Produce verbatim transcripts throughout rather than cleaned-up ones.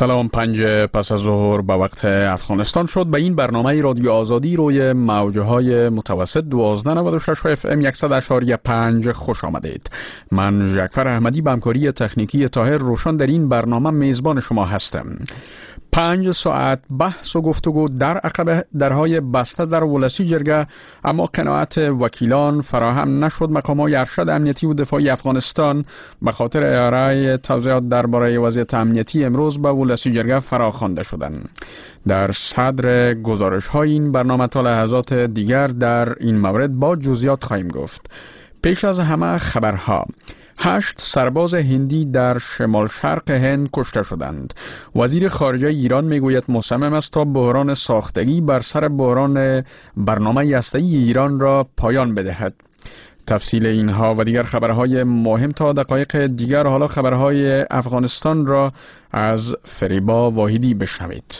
سلام. پنج پس از ظهر به وقت افغانستان شد. به این برنامه رادیو آزادی روی موجه های متوسط دوازده نود و شش اف ام صد و اشاری پنج خوش آمدید. من جعفر احمدی به همکاری تکنیکی طاهر روشن در این برنامه میزبان شما هستم. پنج ساعت بحث و گفتگو در عقب درهای بسته در ولسی جرگه، اما قناعت وکیلان فراهم نشد. مقامات ارشد امنیتی و دفاعی افغانستان به خاطر ارائه توضیحات درباره وضعیت امنیتی امروز به ولسی جرگه فراخوانده شدند. در صدر گزارش های این برنامه تا لحظات دیگر در این مورد با جزئیات خواهیم گفت. پیش از همه خبرها. هشت سرباز هندی در شمال شرق هند کشته شدند. وزیر خارجه ایران میگوید مصمم است تا بحران ساختگی بر سر بحران برنامه هسته‌ای ایران را پایان بدهد. تفصیل اینها و دیگر خبرهای مهم تا دقایق دیگر. حالا خبرهای افغانستان را از فریبا واحدی بشنوید.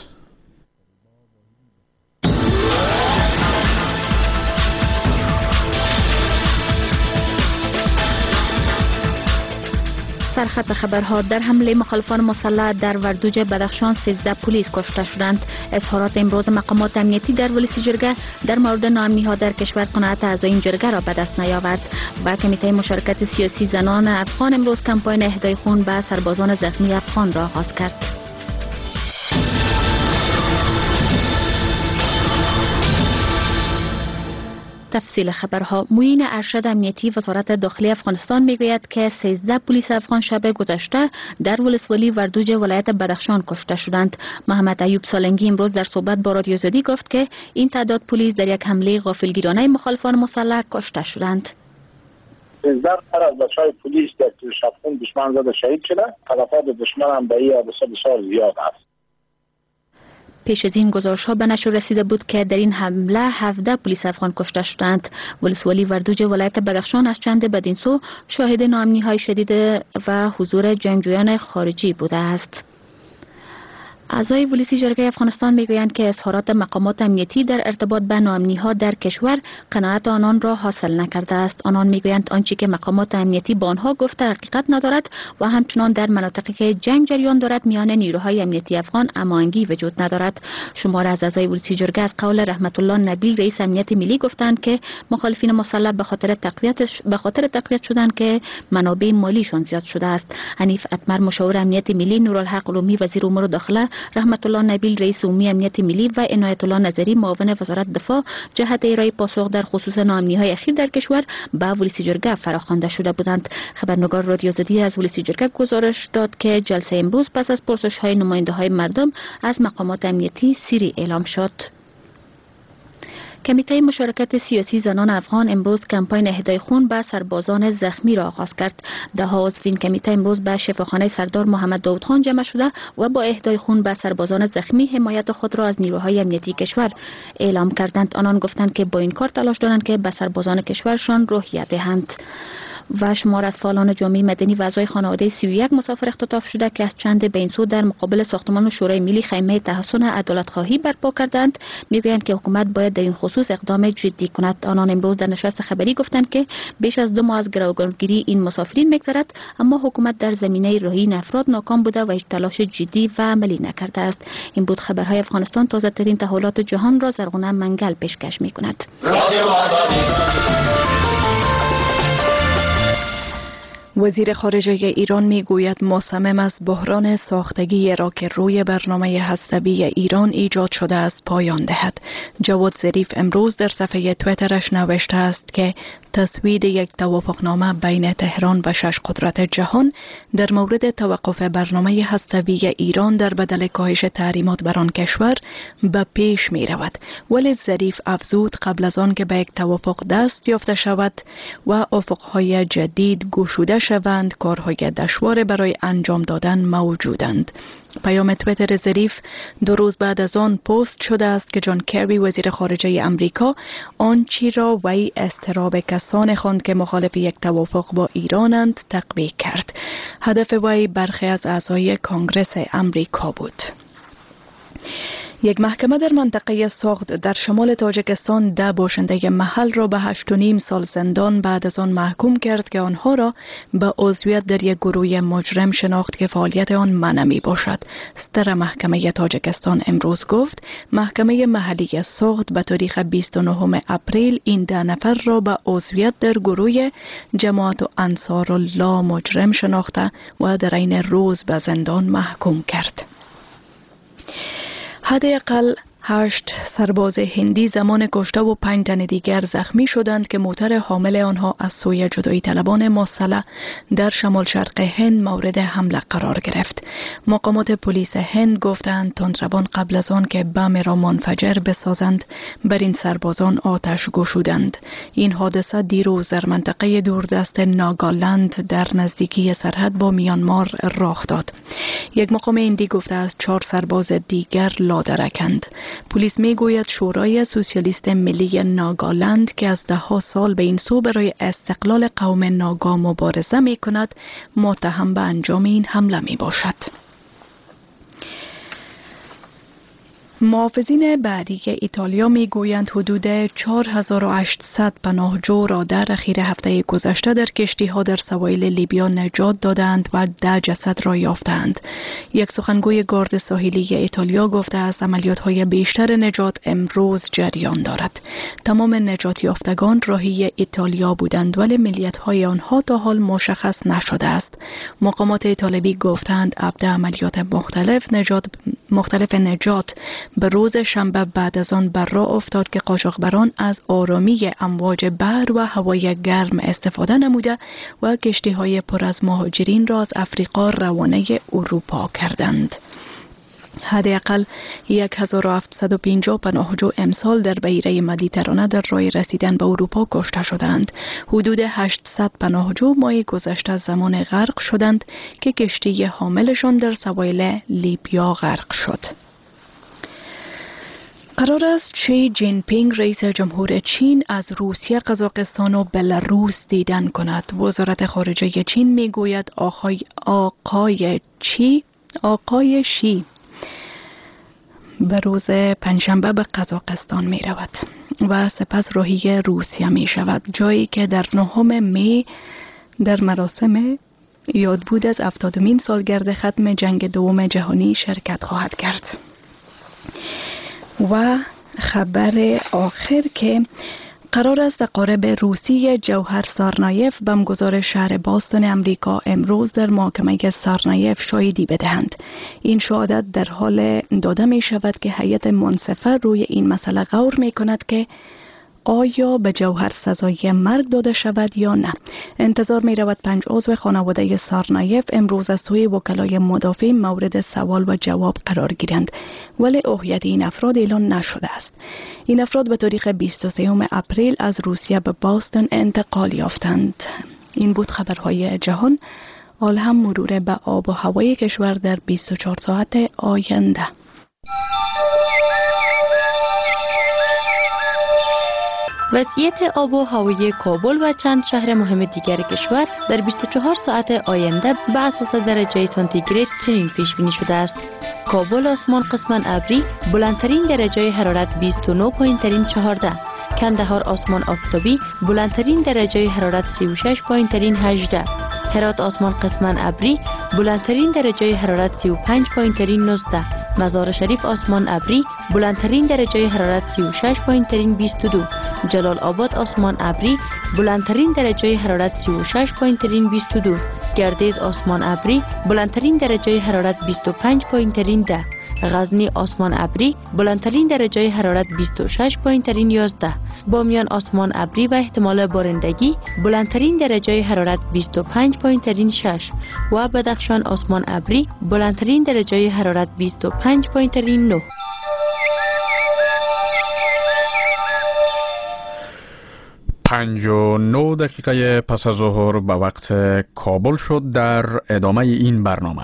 سرخط خبرها. در حمله مخالفان مسلح در وردوج بدخشان سیزده پلیس کشته شدند. اظهارات امروز مقامات امنیتی در ولسی جرگه در مورد ناامنی‌ها در کشور قناعت اعضای این جرگه را به دست نیاورد. با کمیته مشارکت سیاسی زنان افغان امروز کمپاین اهدای خون به سربازان زخمی افغان را آغاز کرد. تفصیل خبرها. معین ارشد امنیتی وزارت داخلی افغانستان میگوید که سیزده پلیس افغان شب گذشته در ولسوالی وردوج ولایت بدخشان کشته شدند. محمد ایوب سالنگی امروز در صحبت با رادیو آزادی گفت که این تعداد پلیس در یک حمله غافلگیرانه مخالفان مسلح کشته شدند. سیزده نفر از بچه‌های پلیس در شبخون دشمن زده شهید شده. تلفات دشمن هم به این بسیار زیاد است. پیش از این گزارش ها به نشر رسیده بود که در این حمله هفده پلیس افغان کشته شدند. ولسوالی وردوج ولایت بدخشان از چند بدین سو شاهد ناامنی های شدید و حضور جنگجویان خارجی بوده است. اعضای ولسی جرگه افغانستان میگویند که اظهارات مقامات امنیتی در ارتباط به ناامنی‌ها در کشور قناعت آنان را حاصل نکرده است. آنان میگویند آنچه که مقامات امنیتی با آنها گفته حقیقت ندارد و همچنان در مناطقی که جنگ جریان دارد میان نیروهای امنیتی افغان هماهنگی وجود ندارد. شمار از اعضای ولسی جرگه از قول رحمت الله نبیل رئیس امنیت ملی گفتند که مخالفین مسلح به خاطر تقویت به خاطر تقویت شدند که منابع مالیشان زیاد شده است. حنیف اتمر مشاور امنیت ملی، نورالحق علومی وزیر امور داخله، رحمت الله نبیل رئیس عمومی امنیت ملی و عنایت الله نظری معاون وزارت دفاع جهت ارائه پاسخ در خصوص ناامنی‌های اخیر در کشور به ولسی جرگه فراخوانده شده بودند. خبرنگار رادیو آزادی از ولسی جرگه گزارش داد که جلسه امروز پس از پرسش‌های نماینده‌های مردم از مقامات امنیتی سری اعلام شد. کمیته مشارکت سیاسی زنان افغان امروز کمپاین اهدای خون به سربازان زخمی را آغاز کرد. ده ها عضو این کمیته امروز به شفاخانه سردار محمد داود خان جمع شده و با اهدای خون به سربازان زخمی حمایت خود را از نیروهای امنیتی کشور اعلام کردند. آنان گفتند که با این کار تلاش دارند که به سربازان کشورشان روحیه دهند. و شمار از فعالان جامعه مدنی و اعضای خانواده سی و یک مسافر اختطاف شده که از چند بین سو در مقابل ساختمان شورای ملی خیمه تحسن عدالت خواهی برپا کردند، میگویند که حکومت باید در این خصوص اقدام جدی کند. آنان امروز در نشست خبری گفتند که بیش از دو ماه از گروگانگیری این مسافرین میگذرد، اما حکومت در زمینه رهایی این افراد ناکام بوده و هیچ تلاش جدی و عملی نکرده است. این بود خبرهای افغانستان. تازه ترین تحولات جهان را زرغونه منگل پیشکش میکند. وزیر خارجه ایران میگوید مصمم است بحران ساختگی را که روی برنامه هسته‌ای ایران ایجاد شده است پایان دهد. جواد ظریف امروز در صفحه تویترش نوشته است که تصویب یک توافقنامه بین تهران و شش قدرت جهان در مورد توقف برنامه هسته‌ای ایران در بدل کاهش تحریمات بر آن کشور به پیش می رود. ولی ظریف افزود قبل از آن که به یک توافق دست یافته شود و افقهای جدید گشوده شوند، کارهای دشوار برای انجام دادن موجودند. پیام تویتر ظریف دو روز بعد از آن پست شده است که جان کری وزیر خارجه امریکا آنچه را وی اضطراب کسان خواند که مخالف یک توافق با ایرانند تقویه کرد. هدف وی برخی از اعضای کنگرس امریکا بود. یک محکمه در منطقه ساغد در شمال تاجیکستان ده باشنده محل را به هشت و نیم سال زندان بعد از آن محکوم کرد که آنها را به عضویت در یک گروه مجرم شناخت که فعالیت آن منع می باشد. صدر محکمه تاجیکستان امروز گفت محکمه محلی ساغد به تاریخ بیست و نهم اپریل این ده نفر را به عضویت در گروه جماعت و انصار الله مجرم شناخته و در این روز به زندان محکوم کرد. حداقل هشت سرباز هندی زمان کشته و پنج تن دیگر زخمی شدند که موتر حامل آنها از سوی جدایی طلبان مسلح در شمال شرق هند مورد حمله قرار گرفت. مقامات پلیس هند گفتند تندروان قبل از آن که بم را منفجر بسازند بر این سربازان آتش گشودند. این حادثه دیروز در منطقه دوردست ناگالند در نزدیکی سرحد با میانمار رخ داد. یک مقام هندی گفته است چهار سرباز دیگر لادرکند. پلیس می گوید شورای سوسیالیست ملی ناگالند که از ده ها سال به این سو برای استقلال قوم ناگا مبارزه می کند متهم به انجام این حمله می باشد. محافظین بحری ایتالیا می گویند حدود چهار هزار و هشتصد پناهجو را در اخیر هفته گذشته در کشتی ها در سواحل لیبیا نجات دادند و ده جسد را یافتند. یک سخنگوی گارد ساحلی ایتالیا گفته است عملیات های بیشتر نجات امروز جریان دارد. تمام نجات یافتگان راهی ایتالیا بودند ولی ملیت های آنها تا حال مشخص نشده است. مقامات ایتالیایی گفتند ابدا عملیات مختلف نجات مختلف نجات به روز شنبه بعد از آن بر راه افتاد که قاچاقبران از آرامی امواج بحر و هوای گرم استفاده نموده و کشتی‌های پر از مهاجرین را از افریقا روانه اروپا کردند. حداقل هزار و هفتصد و پنجاه پناهجو امسال در بحیره مدیترانه در راه رسیدن به اروپا کشته شدند. حدود هشتصد پناهجو ماه گذشته زمان غرق شدند که کشتی حاملشان در سواحل لیبیا غرق شد. قرار است شی جین پینگ رئیس جمهور چین از روسیه، قزاقستان و بلاروس دیدن کند. وزارت خارجه چین میگوید آقای آقای چی آقای شی به روز پنجشنبه به قزاقستان می رود و سپس راهی روسیه می شود، جایی که در نهم می در مراسم یادبود از هفتادمین سالگرد ختم جنگ دوم جهانی شرکت خواهد کرد. و خبر آخر که قرار است قارب روسی جوهر سارنایف بمبگذار شهر باستون امریکا امروز در محاکمه سارنایف شاهدی بدهند. این شهادت در حال داده می شود که هیئت منصفه روی این مسئله غور می کند که آیا به جوهر سزای مرگ داده شود یا نه. انتظار می رود پنج عضو خانواده سارنایف امروز از سوی وکلای مدافع مورد سوال و جواب قرار گیرند، ولی هویت این افراد اعلان نشده است. این افراد به تاریخ بیست و سوم اپریل از روسیه به باستون انتقال یافتند. این بود خبرهای جهان. حال هم مرور به آب و هوای کشور در بیست و چهار ساعت آینده. وضعیت آب و هوای کابل و چند شهر مهم دیگر کشور در بیست و چهار ساعت آینده به اساس درجه سانتیگراد چنین پیش بینی شده است: کابل آسمان قسماً ابری، بلندترین درجه حرارت بیست و نه پایین ترین چهارده. کندهار آسمان آفتابی، بلندترین درجه حرارت سی و شش پایین ترین هجده. هرات آسمان قسماً ابری، بلندترین درجه حرارت سی و پنج پایین ترین نوزده. مزار شریف آسمان ابری، بلندترین درجه حرارت سی و شش پایین ترین بیست و دو. جلال آباد آسمان ابری، بلندترین درجه حرارت سی و شش پایین ترین بیست و دو. گردیز آسمان ابری، بلندترین درجه حرارت بیست و پنج پایین ترین ده. غزنی آسمان ابری، بلندترین درجه حرارت بیست و شش پایین ترین یازده. بامیان آسمان ابری و احتمال بارندگی، بلندترین درجه حرارت بیست و پنج پایین ترین شش. و بدخشان آسمان ابری، بلندترین درجه حرارت بیست و پنج پایین ترین نه. پنج و نه دقیقه پس از ظهر به وقت کابل شد. در ادامه این برنامه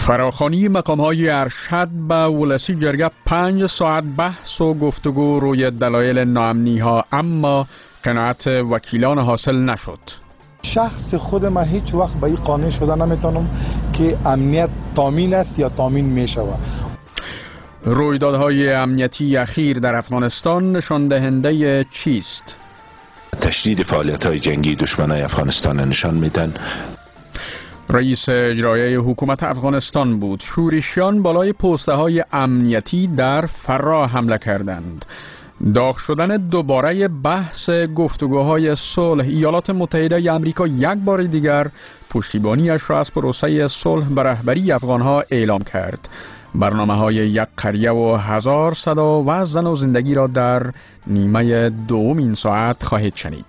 فراخوانی مقام‌های ارشد به ولسی جرگه پنج ساعت بحث و گفتگو روی دلایل ناامنی‌ها، اما قناعت وکیلان حاصل نشد. شخص خود من هیچ وقت به این قانع شده نمیتونم که امنیت تامین است یا تامین میشود. رویدادهای امنیتی اخیر در افغانستان نشان دهنده چیست؟ تشدید فعالیت‌های جنگی دشمنان افغانستان نشان میدن. رئیس اجرایی حکومت افغانستان بود. شورشیان بالای پوسته های امنیتی در فرا حمله کردند. داغ شدن دوباره بحث گفتگوهای صلح. ایالات متحده آمریکا یک بار دیگر پشتیبانیش را از پروسه صلح به رهبری افغانها اعلام کرد. برنامه های یک قریه و هزار صدا و زن و زندگی را در نیمه دوم این ساعت خواهید شنید.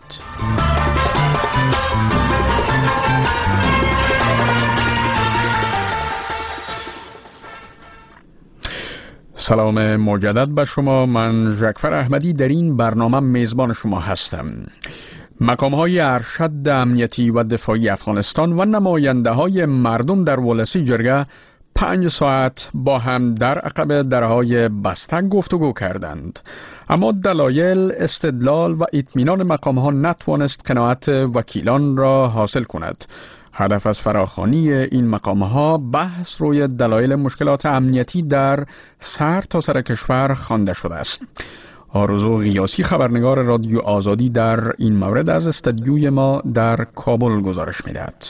سلام مجدد به شما. من جعفر احمدی در این برنامه میزبان شما هستم. مقام‌های ارشد امنیتی و دفاعی افغانستان و نماینده های مردم در ولسی جرگه پنج ساعت با هم در عقب درهای بسته گفتگو کردند، اما دلایل، استدلال و اطمینان مقام‌ها نتوانست قناعت وکیلان را حاصل کند. هدف از فراخوانی این مقام‌ها بحث روی دلایل مشکلات امنیتی در سر تا سر کشور خوانده شده است. آرزو غیاسی خبرنگار رادیو آزادی در این مورد از استودیوی ما در کابل گزارش می‌دهد.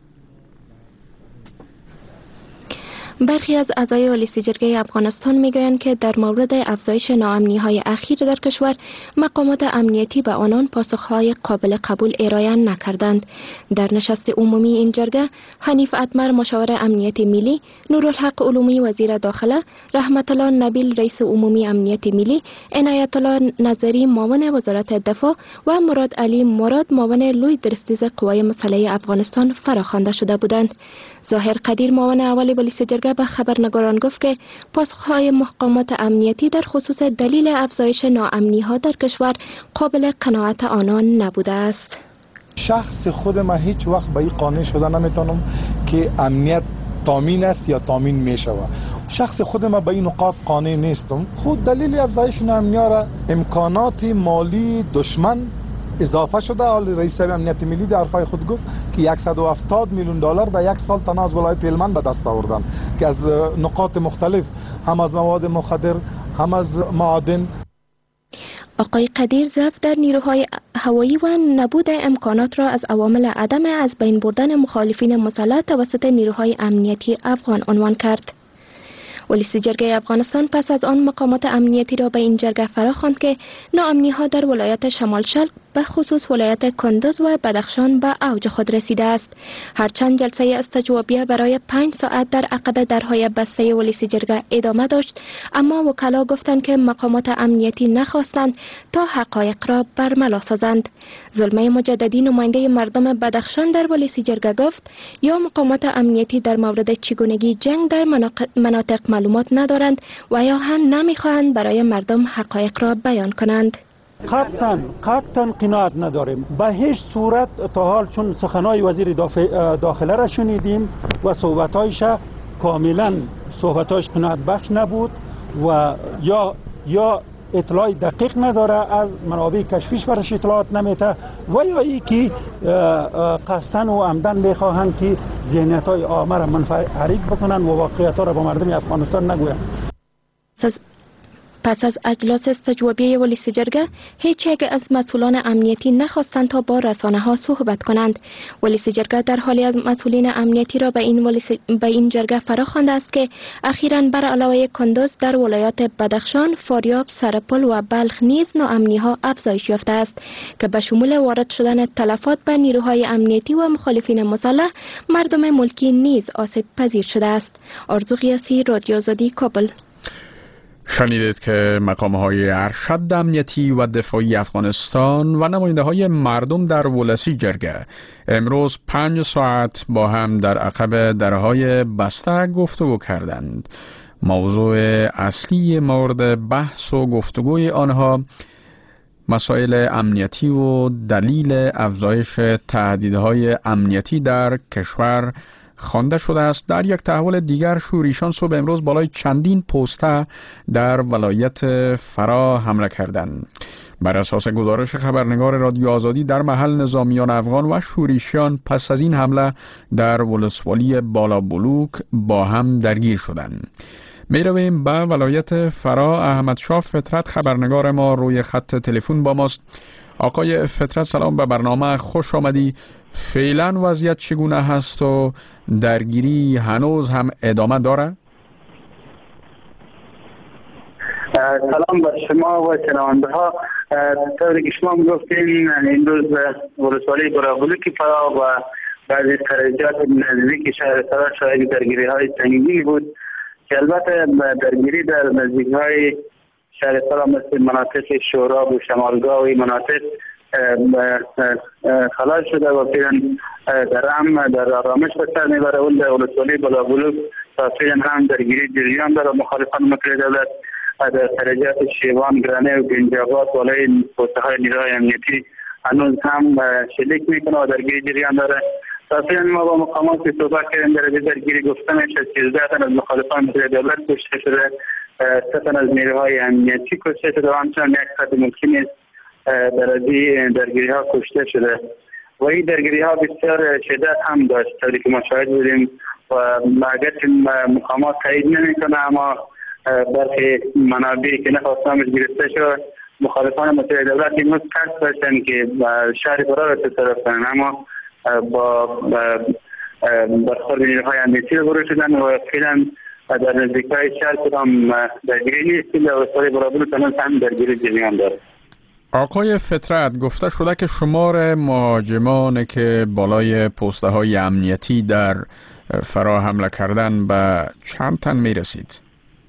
برخی از اعضای ولسی جرگه افغانستان میگویند که در مورد افزایش ناامنی‌های اخیر در کشور مقامات امنیتی به آنان پاسخهای قابل قبول ارائه نکردند. در نشست عمومی این جرگه حنیف اتمر مشاور امنیت ملی، نورالحق علومی وزیر داخله، رحمت الله نبیل رئیس عمومی امنیت ملی، عنایت الله نظری معاون وزارت دفاع و مراد علی مراد معاون لوی درستیز قوای مسلحه افغانستان فراخوانده شده بودند. ظاهر قدیر معاون اول ولسی جرگه به خبرنگاران گفت که پاسخهای مقامات امنیتی در خصوص دلیل افزایش ناامنی‌ها در کشور قابل قناعت آنان نبوده است. شخص خود من هیچ وقت به این قانع شده نمیتونم که امنیت تامین است یا تامین میشود. شخص خود من به این نقاط قانع نیستم. خود دلیل افزایش ناامنی‌ها را امکانات مالی دشمن اضافه شده. حال رئیس امنیت ملی در حرفای خود گفت که صد و هفتاد میلیون دلار در یک سال تنها از ولایت هلمند به دست آوردن که از نقاط مختلف، هم از مواد مخدر هم از معادن. آقای قدیر ضعف در نیروهای هوایی و نبود امکانات را از عوامل عدم از بین بردن مخالفین مسلح توسط نیروهای امنیتی افغان عنوان کرد. ولسی جرگه افغانستان پس از آن مقامات امنیتی را به این جرگه فراخواند که ناامنی‌ها در ولایت شمال شرق به خصوص ولایت کندز و بدخشان به اوج خود رسیده است. هرچند جلسه استجوابیه برای پنج ساعت در عقب درهای بسته ولسی جرگه ادامه داشت، اما وکلا گفتند که مقامات امنیتی نخواستند تا حقایق را برملا سازند. ظلمه مجددی نماینده مردم بدخشان در ولسی جرگه گفت یا مقامات امنیتی در مورد چگونگی جنگ در مناطق معلومات ندارند و یا هم نمیخواهند برای مردم حقایق را بیان کنند. قطعاً قطعاً قناعت نداریم به هیچ صورت تا حال، چون سخنهای وزیر داخله را شنیدیم و صحبتایش کاملا صحبتایش قناعت بخش نبود و یا یا اطلاع دقیق نداره، از منابع کشفیش برش اطلاعات نمیته و یا ای که قصدن و عمدن میخواهند که ذهنیت های عامه را منحرف بکنن و واقعیت ها را با مردم افغانستان نگویند. پس از اجلاس استجوابیه ولسی جرگه هیچ یک از مسئولان امنیتی نخواستند تا با رسانه ها صحبت کنند. ولسی جرگه در حالی از مسئولین امنیتی را به این ولسی به این جرگه فراخوانده است که اخیراً بر علاوه کندز در ولایات بدخشان، فاریاب، سرپل و بلخ نیز ناامنی ها افزایش یافته است که به شمول وارد شدن تلفات به نیروهای امنیتی و مخالفین مسلح مردم ملکی نیز آسیب پذیر شده است. آرزو غیاسی، رادیو آزادی، کابل. شنیدید که مقام‌های ارشد امنیتی و دفاعی افغانستان و نماینده‌های مردم در ولسی جرگه امروز پنج ساعت با هم در عقب درهای بسته گفتگو کردند. موضوع اصلی مورد بحث و گفتگوی آنها مسائل امنیتی و دلیل افزایش تهدیدهای امنیتی در کشور خوانده شده است. در یک تحول دیگر شوریشان صبح امروز بالای چندین پسته در ولایت فرا حمله کردند. بر اساس گزارش خبرنگار رادیو آزادی در محل نظامیان افغان و شوریشیان پس از این حمله در ولسوالی بالا بلوک با هم درگیر شدند. می رویم به ولایت فرا. احمد شاه فطرت خبرنگار ما روی خط تلفن با ماست. آقای فطرت سلام، به برنامه خوش آمدی. فعلا وضعیت چگونه هست و درگیری هنوز هم ادامه داره؟ سلام به شما و شنونده ها. طوری که شما گفتین امروز ولسوالی برابلوکی فرا و بعضی قریجات نزدیک شهر فرا شاهد درگیری های سنگینی بود که البته درگیری در نزدیک های شهر فرا مثل مناطق شوراب و شمالگاه و مناطق خلاص شده و فعلا در هم در آرامش به سر میبره. اون در ولسوالی بلابلوک فعلا هم درگیری جریان داره. مخالفان مطلع دولت در درجات شیوان، گرانه و گنجابات بالای پوسته های نیروهای امنیتی هنوز هم شلیک میکنه و درگیری جریان داره. فعلا ما با مقامات صحبت کردیم. در درگیری گفته میشه سیزده تن از مخالفان مطلع دولت کشته شده، سه تن از نیروهای امنیتی کشته شده و همچنان یک فرد ممکن است در از درگیری ها کشته شده و این درگیری ها بسیار شدت هم داشت طوری که ما شاهد بودیم و اگر مقامات تایید نمی کنه اما برخی منابعی که نخواستامش گرفته شد مخالفان مطلع دولت این روز قصد داشتن که شهر فرا را تصرف کنن اما با برخورد نیروهای امنیتی روبرو شدن و فعلا در نزدیک‌های شهر کدام درگیری نیست. در ولسوالی برابلوک هم درگیری جریان داره. آقای فطرت، گفته شده که شمار مهاجمان که بالای پسته های امنیتی در فرا حمله کردن به چند تن می رسید؟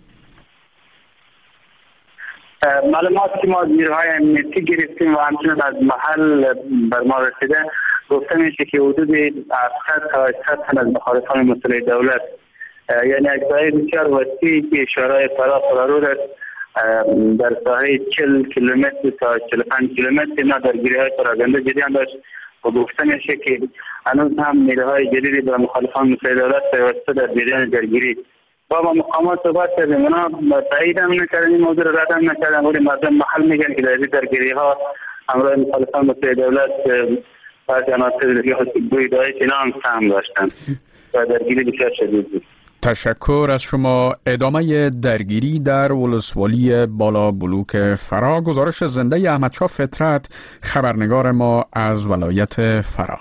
معلومات که ما نیروهای امنیتی گرفتیم و همچنین از محل بر ما رسیده گفته میشه که حدود هفتصد تا هشتصد تن از مخالفان مطلع دولت، یعنی اجزای بسیار وسیعی که شورای فرا فرارود است در ساحه چهل کیلومتر تا چهل و پنج کیلومتر اینا درگیری های پراگنده جریان داشت و گفته میشه که هنوز هم نیروهای جدیدی به مخالفان مطلع دولت پیوسته در جریان درگیری. با ما مقامات صحبت کردیم، اونا تایید هم نکردن، این موضوع را رد هم نکردن، ولی مردم محل میگن که در این درگیری ها همراه مخالفان مطلع دولت بعضی عناصر گوی داعش اینا هم سهم داشتن و درگیری بسیار شدید بود. تشکر از شما. ادامه درگیری در ولسوالی بالا بلوک فرا. گزارش زنده احمد شاه فطرت خبرنگار ما از ولایت فرا.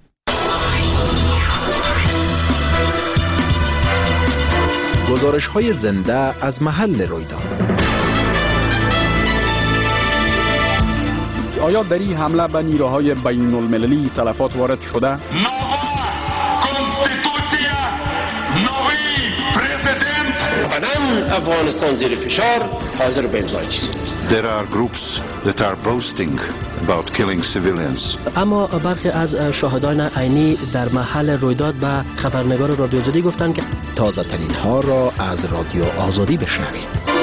گزارش های زنده از محل رویداد. آیا در این حمله به نیروهای بین المللی تلفات وارد شده؟ افغانستان زیر فشار حاضر به امضای چیزی نیست. There are groups that are boasting about killing civilians. اما برخی از شاهدان عینی در محل رویداد به خبرنگار رادیو آزادی گفتند که تازه ترین ها را از رادیو آزادی بشنوید.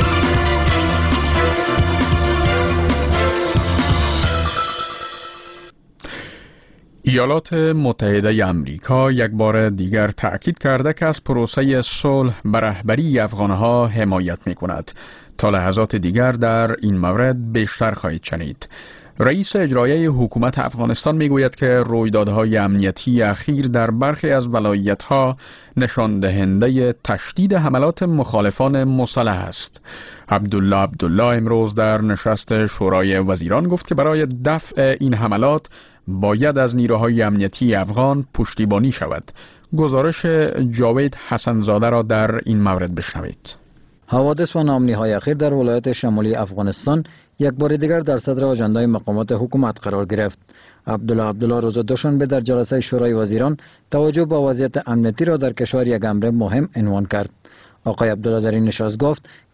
ایالات متحده امریکا یک بار دیگر تأکید کرده که از پروسه صلح به رهبری افغانها حمایت می کند. تا لحظات دیگر در این مورد بیشتر خواهید شنید. رئیس اجرایی حکومت افغانستان می گوید که رویدادهای امنیتی اخیر در برخی از ولایت‌ها نشان دهنده تشدید حملات مخالفان مسلح است. عبدالله عبدالله امروز در نشست شورای وزیران گفت که برای دفع این حملات باید از نیروهای امنیتی افغان پشتیبانی شود. گزارش جاوید حسنزاده را در این مورد بشنوید. حوادث و ناامنی‌های اخیر در ولایت شمالی افغانستان یک بار دیگر در صدر آژنده‌ی مقامات حکومت قرار گرفت. عبدالله عبدالله روز دوشنبه در جلسه شورای وزیران توجه به وضعیت امنیتی را در کشور یک امر مهم عنوان کرد. آقای عبدالله در این نشست گفت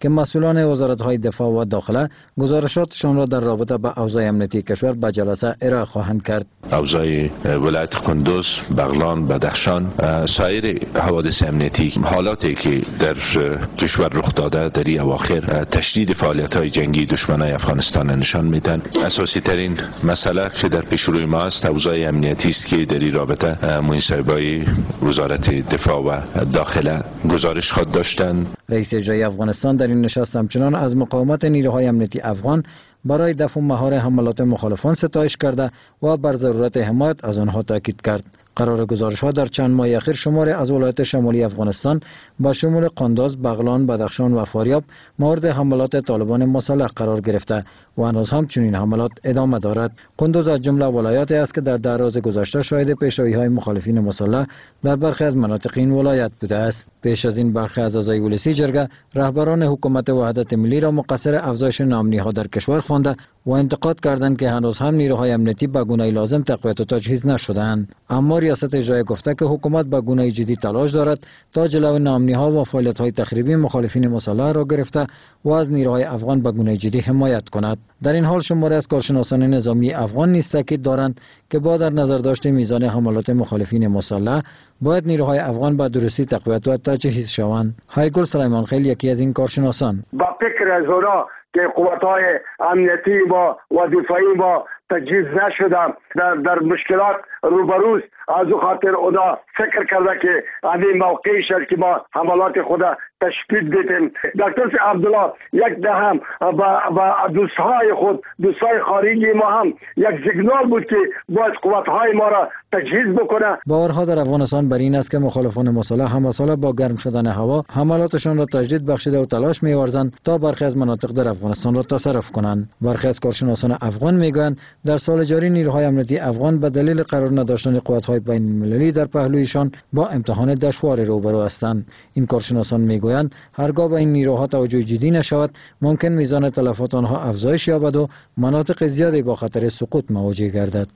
که مسئولان وزارت‌های دفاع و داخله گزارشاتشان را در رابطه با اوضاع امنیتی کشور به جلسه ارائه خواهند کرد. اوضاع ولایت قندوز، بغلان، بدخشان، سایر حوادث امنیتی، حالاتی که در کشور رخ داده در این اواخر تشدید فعالیت‌های جنگی دشمنان افغانستان نشان میدن. اساسی ترین مسئله که در پیش روی ما است اوضاع امنیتی است که در این رابطه مصاحبه‌های وزارت دفاع و داخله گزارش خود داشتند. رئیس اجرایی افغانستان در این نشست همچنان از مقاومت نیروهای امنیتی افغان برای دفع مهار حملات مخالفان ستایش کرده و بر ضرورت حمایت از آنها تاکید کرد. قرار گزارش‌ها در چند ماه اخیر شماری از ولایات شمالی افغانستان با شمول قندوز، بغلان، بدخشان و فاریاب مورد حملات طالبان مسلح قرار گرفته و هنوز هم چنین حملات ادامه دارد. قندوز از جمله ولایاتی است که در ده روز گذشته شاهد پیشروی‌های مخالفین مسلح در برخی از مناطق این ولایت بوده است. پیش از این برخی از اعضای ولسی جرگه رهبران حکومت وحدت ملی را مقصر افزایش نامنی‌ها در کشور خوانده و انتقاد کردند که هنوز هم نیروهای امنیتی به گونه لازم تقویت و تجهیز نشده‌اند. اما ریاست اجرایی گفته که حکومت به گونه جدی تلاش دارد تا جلو نامنی‌ها و فعالیت‌های تخریبی مخالفین مسلح را گرفته و از نیروهای افغان به گونه جدی حمایت کند. در این حال شماری از کارشناسان نظامی افغان نیز تاکید دارند که با در نظر داشت میزان حملات مخالفین مسلح باید نیروهای افغان به درستی تقویت و تجهیز شوند. هایگل سلیمان خیل یکی از این کارشناسان با فکر از اونا که قوت‌های امنیتی با و دفاعی با تجهیز نشده در در مشکلات روبروست، از او خاطر اونا فکر کرده که این موقعی شد که ما حملات خود تشدید بدیم. دکتر عبدالله یک دهم با دوستهای خود دوستهای خارجی ما هم یک سیگنال بود که باید قوت‌های ما را تجهیز بکنه. باورها در افغانستان بر این است که مخالفان مسلح همساله با گرم شدن هوا حملاتشان را تجدید بخشیده و تلاش می‌ورزند تا برخی از مناطق در افغانستان را تصرف کنند. برخی از کارشناسان افغان میگویند در سال جاری نیروهای امنیتی افغان به دلیل قرار نداشتن قوت‌های بین‌المللی در پهلویشان با امتحان دشواری روبرو هستند. این کارشناسان میگویند هرگاه به این نیروها توجه جدی نشود ممکن میزان تلفات آنها افزایش یابد و مناطق زیادی با خطر سقوط مواجه گردد.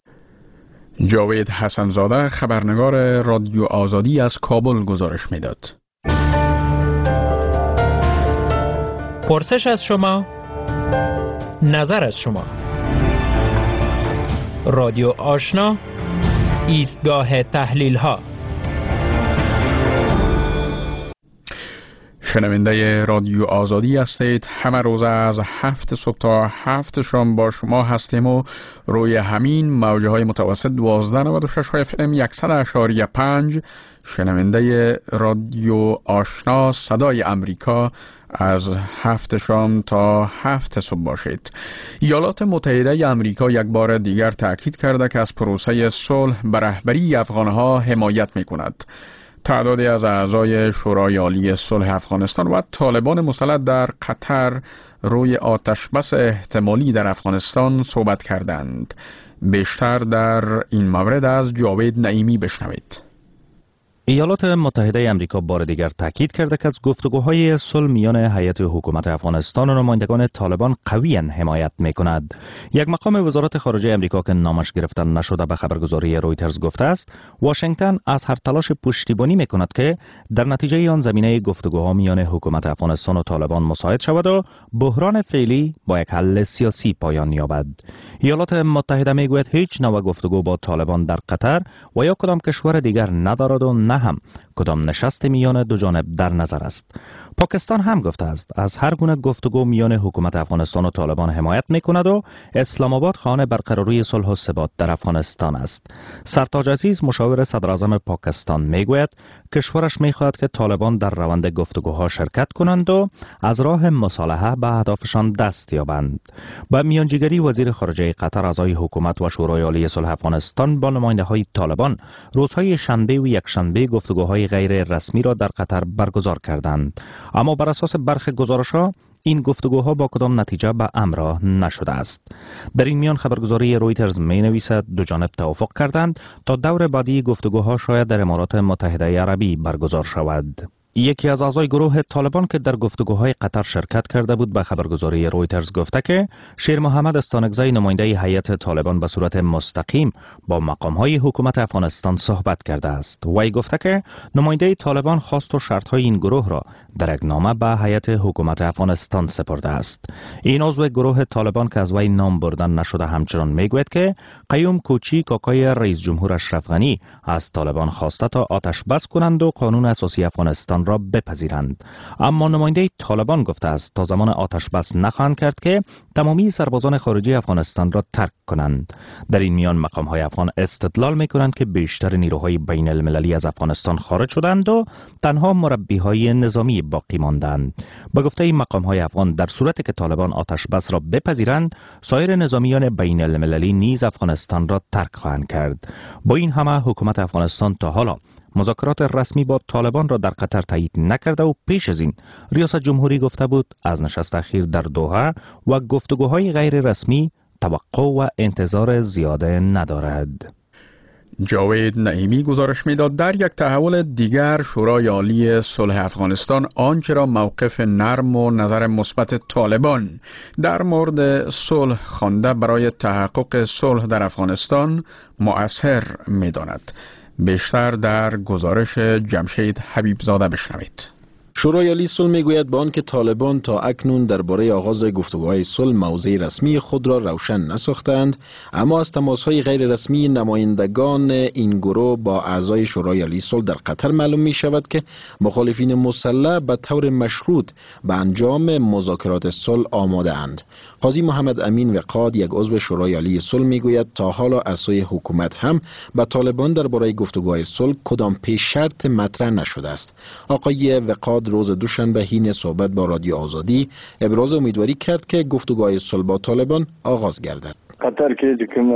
جاوید حسنزاده خبرنگار رادیو آزادی از کابل گزارش میداد. پرسش از شما، نظر از شما. رادیو آشنا، ایستگاه تحلیل ها. شنونده رادیو آزادی هستید. همه روز از هفت صبح تا هفت شام با شما هستیم و روی همین موجه های متوسط دوازده نود و شش اف ام صد اشاری پنج شنونده رادیو آشنا صدای امریکا از هفت شام تا هفت صبح باشید. ایالات متحده امریکا یک بار دیگر تأکید کرده که از پروسه صلح به رهبری افغانها حمایت می کند. تعدادی از اعضای شورای عالی صلح افغانستان و طالبان مسلح در قطر روی آتش بس احتمالی در افغانستان صحبت کردند. بیشتر در این مورد از جاوید نعیمی بشنوید. ایالات متحده آمریکا بار دیگر تاکید کرده که از گفتگوهای صلح میان هیئت حکومت افغانستان و نمایندگان طالبان قویاً حمایت میکند. یک مقام وزارت خارجه آمریکا که نامش گرفته نشده به خبرگزاری رویترز گفته است واشنگتن از هر تلاش پشتیبانی میکند که در نتیجه آن زمینه گفتگوها میان حکومت افغانستان و طالبان مساعد شود و بحران فعلی با یک حل سیاسی پایان یابد. ایالات متحده میگوید هیچ نوع گفتگو با طالبان در قطر و یا کدام کشور دیگر ندارد و نه هم کدام نشست میان دو جانب در نظر است. پاکستان هم گفته است از هر گونه گفتگو میان حکومت افغانستان و طالبان حمایت میکند و اسلام آباد خواهان برقراری صلح و ثبات در افغانستان است. سرتاج عزیز مشاور صدر اعظم پاکستان میگوید کشورش میخواهد که طالبان در روند گفتگوها شرکت کنند و از راه مصالحه به اهدافشان دست یابند. با میانجیگری وزیر خارجه قطر اعضای حکومت و شورای عالی صلح افغانستان با نماینده‌های طالبان روزهای شنبه و یکشنبه گفتگوهای غیر رسمی را در قطر برگزار کردند. اما بر اساس برخی گزارش‌ها این گفتگوها با کدام نتیجه به امر نشده است. در این میان خبرگزاری رویترز می نویسد دو جانب توافق کردند تا دور بعدی گفتگوها شاید در امارات متحده عربی برگزار شود. یکی از اعضای گروه طالبان که در گفتگوهای قطر شرکت کرده بود به خبرگزاری رویترز گفته که شیر محمد استانکزی نماینده هیئت طالبان به صورت مستقیم با مقامهای حکومت افغانستان صحبت کرده است. وی گفته که نماینده طالبان خواست و شرطهای این گروه را در یک نامه به هیئت حکومت افغانستان سپرده است. این عضو گروه طالبان که از وی نام بردن نشده همچنان میگوید که قیوم کوچی کاکای رئیس جمهور اشرف غنی از طالبان خواسته تا آتش بس کنند و قانون اساسی افغانستان را بپذیرند. اما نماینده طالبان گفته است تا زمان آتش بس نخواهند کرد که تمامی سربازان خارجی افغانستان را ترک کنند. در این میان مقام‌های افغان استدلال می‌کنند که بیشتر نیروهای بین المللی از افغانستان خارج شدند و تنها مربی‌های نظامی باقی ماندند. با گفته این مقام‌های افغان در صورتی که طالبان آتش بس را بپذیرند، سایر نظامیان بین المللی نیز افغانستان را ترک خواهند کرد. با این همه حکومت افغانستان تا حالا مذاکرات رسمی با طالبان را در قطر تایید نکرده و پیش از این ریاست جمهوری گفته بود از نشست اخیر در دوحه و گفتگوهای غیر رسمی توقع و انتظار زیاده ندارد. جاوید نعیمی گزارش میداد در یک تحول دیگر شورای عالی صلح افغانستان آنچه را موقف نرم و نظر مثبت طالبان در مورد صلح خوانده برای تحقق صلح در افغانستان مؤثر میداند. بیشتر در گزارش جمشید حبیبزاده بشنوید. شورای عالی صلح میگوید با آنکه طالبان تا اکنون درباره آغاز گفتگوهای صلح موضع رسمی خود را روشن نساختند، اما از تماسهای غیر رسمی نمایندگان این گروه با اعضای شورای عالی صلح در قطر معلوم می شود که مخالفین مسلح به طور مشروط به انجام مذاکرات صلح آماده اند. قاضی محمد امین وقاد یک عضو شورای عالی صلح میگوید تا حالا از سوی حکومت هم به طالبان درباره گفتگوهای صلح کدام پیش شرط مطرح نشده است. آقای وقاد روز دوشنبه حین صحبت با رادیو آزادی ابراز امیدواری کرد که گفتگوهای صلح با طالبان آغاز گردد. قطر که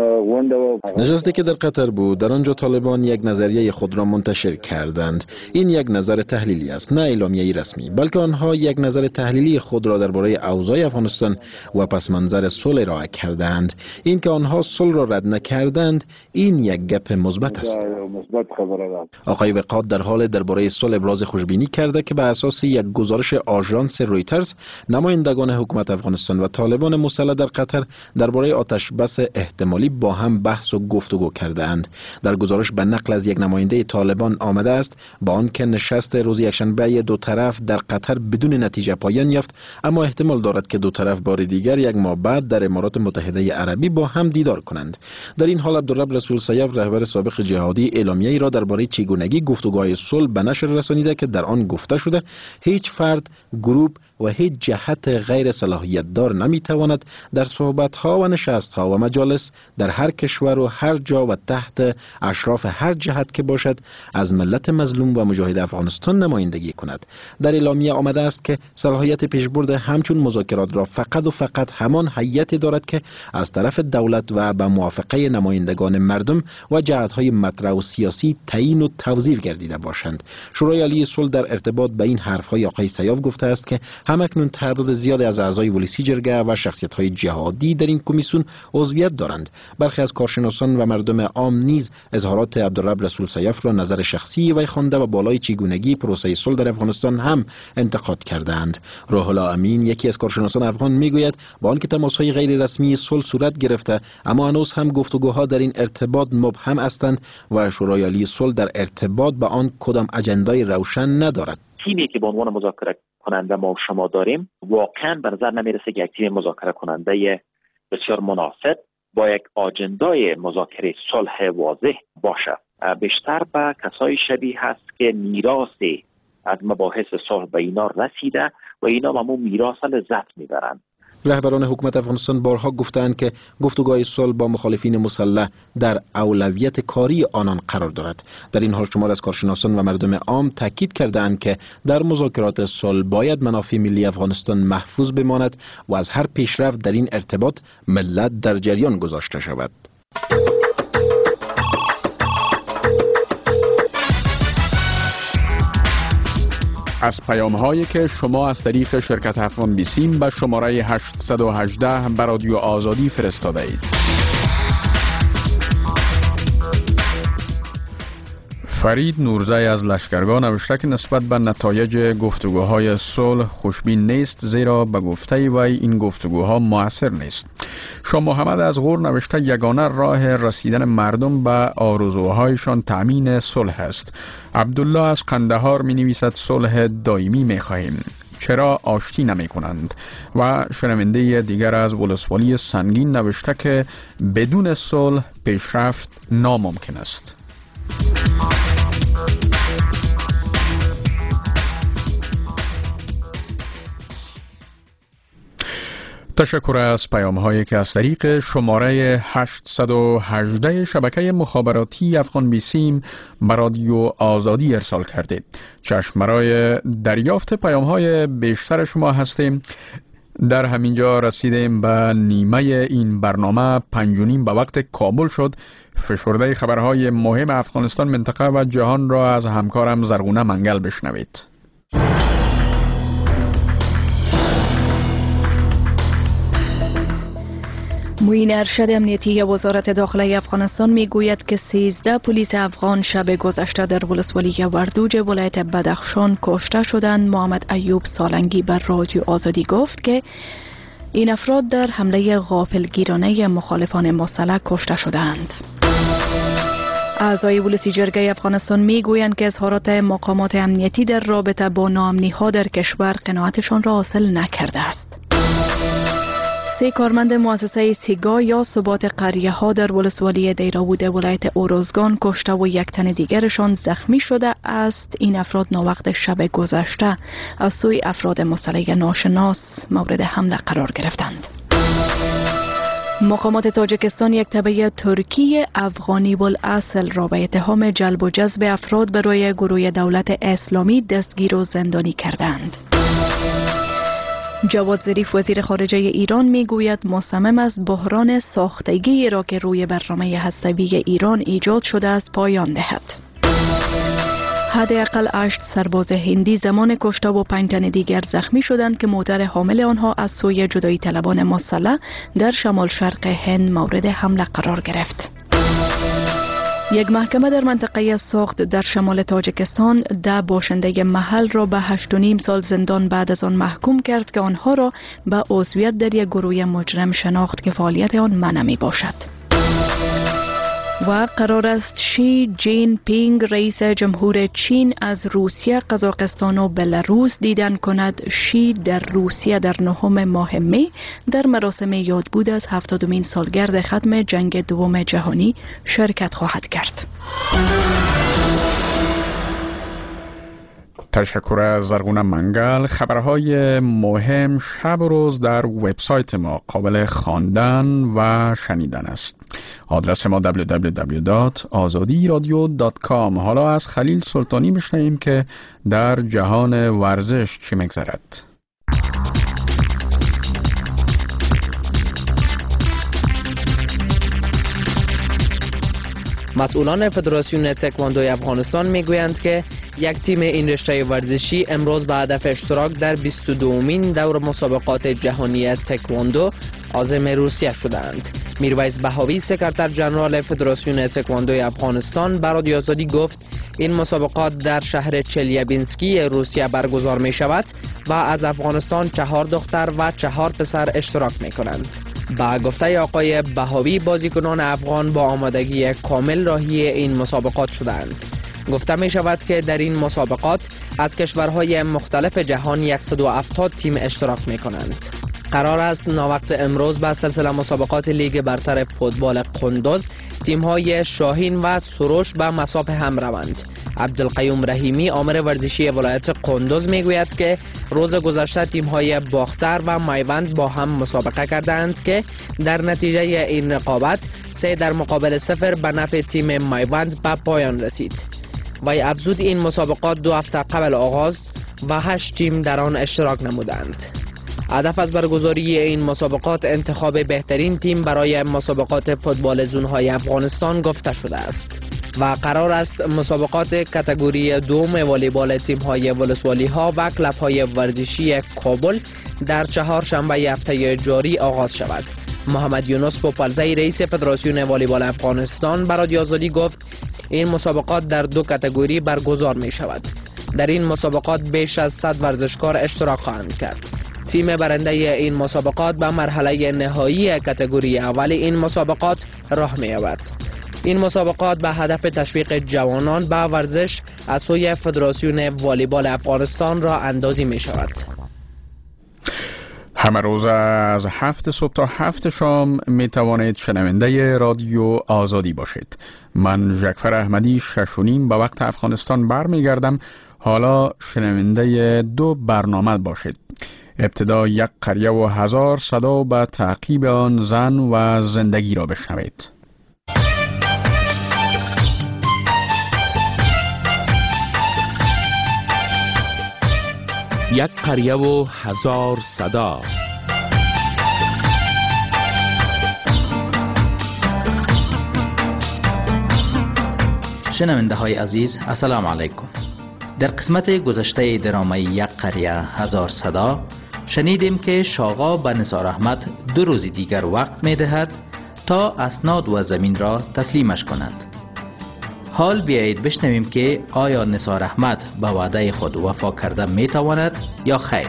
نشستی که در قطر بود در آنجا طالبان یک نظریه خود را منتشر کردند. این یک نظر تحلیلی است، نه اعلامیه رسمی، بلکه آنها یک نظر تحلیلی خود را درباره اوضاع افغانستان و پس منظر صلح ارائه کردند. این که آنها صلح را رد نکردند این یک گپ مثبت است. آقای وقاد در حال درباره صلح ابراز خوشبینی کرده که به اساس یک گزارش آژانس رویترز نمایندگان حکومت افغانستان و طالبان مسلح در قطر درباره آتش بس احتمالی با هم بحث و گفتگو کرده اند. در گزارش به نقل از یک نماینده طالبان آمده است با آنکه نشست روز یکشنبه دو طرف در قطر بدون نتیجه پایان یافت، اما احتمال دارد که دو طرف بار دیگر یک ماه بعد در امارات متحده عربی با هم دیدار کنند. در این حال عبدالرب رسول سیف رهبر سابق جهادی اعلامیه‌ای را درباره چگونگی گفتگوهای صلح به نشر رسانیده که در آن گفته شده هیچ فرد، گروه و هیچ جهت غیر صلاحیت دار نمیتواند در صحبت‌ها و نشست‌ها و مجالس در هر کشور و هر جا و تحت اشراف هر جهت که باشد از ملت مظلوم و مجاهد افغانستان نمایندگی کند. در اعلامیه آمده است که صلاحیت پیشبرد همچون مذاکرات را فقط و فقط همان هیئتی دارد که از طرف دولت و به موافقه نمایندگان مردم و جهت‌های مطرح و سیاسی تعیین و توظیف گردیده باشند. شورای عالی صلح در ارتباط به این حرف‌های آقای سیاف گفته است که همکنون تعداد زیادی از اعضای ولسی جرگه و شخصیت‌های جهادی در این کمیسیون عضویت دارند. برخی از کارشناسان و مردم عام نیز اظهارات عبدالرب رسول سیف را نظر شخصی وی خوانده و بالای چگونگی پروسه صلح در افغانستان هم انتقاد کردند. روح الله امین یکی از کارشناسان افغان میگوید با آنکه تماس‌های غیر رسمی صلح صورت گرفته اما هنوز هم گفتگوها در این ارتباط مبهم هستند و شورای عالی صلح در ارتباط با آن کدام اجندای روشن ندارد. تیمی که به عنوان مذاکره کننده ما و شما داریم واقعا به نظر نمیرسه که یک تیم مذاکره کننده بسیار مناسب با یک آجندای مذاکره صلح واضح باشه. بیشتر به کسای شبیه هست که میراثی از مباحث صلح به اینا رسیده و اینا با مو میراث لذت میبرند. رهبران حکومت افغانستان بارها گفتند که گفتگوهای صلح با مخالفین مسلح در اولویت کاری آنان قرار دارد. در این حال شمار از کارشناسان و مردم عام تاکید کردند که در مذاکرات صلح باید منافع ملی افغانستان محفوظ بماند و از هر پیشرفت در این ارتباط ملت در جریان گذاشته شود. از پیام هایی که شما از طریق شرکت افغان بیسیم به شماره هشتصد و هجده به رادیو آزادی فرستاده اید. فرید نورزی از لشکرگاه نوشته که نسبت به نتایج گفتگوهای صلح خوشبین نیست، زیرا به گفته وی این گفتگوها مؤثر نیست. شاه محمد از غور نوشته یگانه راه رسیدن مردم به آرزوهایشان تأمین صلح است. عبدالله از قندهار می نویسد صلح دائمی می خواهیم، چرا آشتی نمی کنند؟ و شنونده دیگر از ولسوالی سنگین نوشته که بدون صلح پیشرفت ناممکن است. تشکر از پیام هایی که از طریق شماره هشتصد و هجده شبکه مخابراتی افغان بیسیم به رادیو آزادی ارسال کردید. چشم برای دریافت پیام های بیشتر شما هستیم. در همینجا رسیدیم به نیمه این برنامه. پنج و نیم به وقت کابل شد. فشرده خبرهای مهم افغانستان، منطقه و جهان را از همکارم زرغونه منگل بشنوید. معین ارشد امنیتی وزارت داخله افغانستان می گوید که سیزده پلیس افغان شب گذشته در ولسوالی وردوج ولایت بدخشان کشته شدند. محمد ایوب سالنگی بر رادیو آزادی گفت که این افراد در حمله غافلگیرانه مخالفان مسلح کشته شدند. اعضای ولسی جرگه افغانستان می گویند که اظهارات مقامات امنیتی در رابطه با ناامنی ها در کشور قناعتشان را حاصل نکرده است. سه کارمند مؤسسه سیگا یا ثبات قریه ها در ولسوالی دیراود ولایت اوروزگان کشته و یک تن دیگرشان زخمی شده است. این افراد ناوقت شب گذشته از سوی افراد مسلح ناشناس مورد حمله قرار گرفتند. مقامات تاجیکستان یک تبعه ترکی افغانی بالاصل را به اتهام جلب و جذب افراد برای گروه دولت اسلامی دستگیر و زندانی کردند. جواد ظریف وزیر خارجه ایران می گوید مصمم از بحران ساختگی را که روی برنامه هسته‌ای ایران ایجاد شده است پایان دهد. حداقل هشت سرباز هندی زمان کشته و پنج تن دیگر زخمی شدند که موتر حامل آنها از سوی جدایی طلبان مسلح در شمال شرق هند مورد حمله قرار گرفت. یک محکمه در منطقه ساخت در شمال تاجیکستان ده باشنده محل را به هشت و نیم سال زندان بعد از آن محکوم کرد که آنها را به عضویت در یک گروه مجرم شناخت که فعالیت آن منع می باشد. و قرار است شی جین پینگ رئیس جمهور چین از روسیه، قزاقستان و بلاروس دیدن کند. شی در روسیه در نهم ماه می در مراسم یادبود از هفتادمین سالگرد ختم جنگ دوم جهانی شرکت خواهد کرد. تشکر از زرغونه منگل. خبرهای مهم شب و روز در وبسایت ما قابل خواندن و شنیدن است. آدرس ما دبلیو دبلیو دبلیو دات آزادی رادیو دات کام. حالا از خلیل سلطانی بشنویم که در جهان ورزش چی می‌گذرد. مسئولان فدراسیون تکواندوی افغانستان میگویند که یک تیم این رشته ورزشی امروز به هدف اشتراک در بیست و دومین دور مسابقات جهانی تکواندو عازم روسیه شدند. میرویس بهاوی سکرتر ژنرال فدراسیون تکواندوی افغانستان به رادیو آزادی گفت این مسابقات در شهر چلیابینسکی روسیه برگزار می شود و از افغانستان چهار دختر و چهار پسر اشتراک می کنند. با گفته آقای بهاوی بازیکنان افغان با آمادگی کامل راهی این مسابقات شدند. گفته می شود که در این مسابقات از کشورهای مختلف جهان صد و هفتاد تیم اشتراک می کنند. قرار است ناوقت امروز به سلسله مسابقات لیگ برتر فوتبال قندوز تیم‌های شاهین و سروش به مساف هم روند. عبدالقیوم رحیمی آمر ورزشی ولایت قندوز میگوید که روز گذشته تیم‌های باختر و میوند با هم مسابقه کردند که در نتیجه این رقابت سه در مقابل صفر به نفع تیم میوند به پایان رسید. وی افزود این مسابقات دو هفته قبل آغاز و هشت تیم در آن اشتراک نمودند. هدف از برگزاری این مسابقات انتخاب بهترین تیم برای مسابقات فوتبال زونهای افغانستان گفته شده است و قرار است مسابقات کاتگوری دوم والیبال تیم‌های ولسوالی ها و کلب‌های ورزشی کابل در چهارشنبه هفته جاری آغاز شود. محمد یونس پوپلزی رئیس فدراسیون والیبال افغانستان به رادیو آزادی گفت این مسابقات در دو کاتگوری برگزار می شود. در این مسابقات بیش از صد ورزشکار اشتراک خواهند کرد. تیم برنده این مسابقات به مرحله نهایی کاتگوری اول این مسابقات راه می یابد. این مسابقات به هدف تشویق جوانان به ورزش از سوی فدراسیون والیبال افغانستان را اندازی می شود. همه روز از هفت صبح تا هفت شام می توانید شنونده رادیو آزادی باشید. من جعفر احمدی شش و نیم به وقت افغانستان برمیگردم. حالا شنونده دو برنامه باشید. ابتدا یک قریه و هزار صدا به تعقیب آن زن و زندگی را بشنوید. یک قریه و هزار صدا. شنونده های عزیز السلام علیکم. در قسمت گذشته درامای یک قریه هزار صدا شنیدیم که شاغا به نثار احمد دو روز دیگر وقت می دهد تا اسناد و زمین را تسلیمش کند. حال بیایید بشنویم که آیا نثار احمد به وعده خود وفا کرده می تواند یا خیر.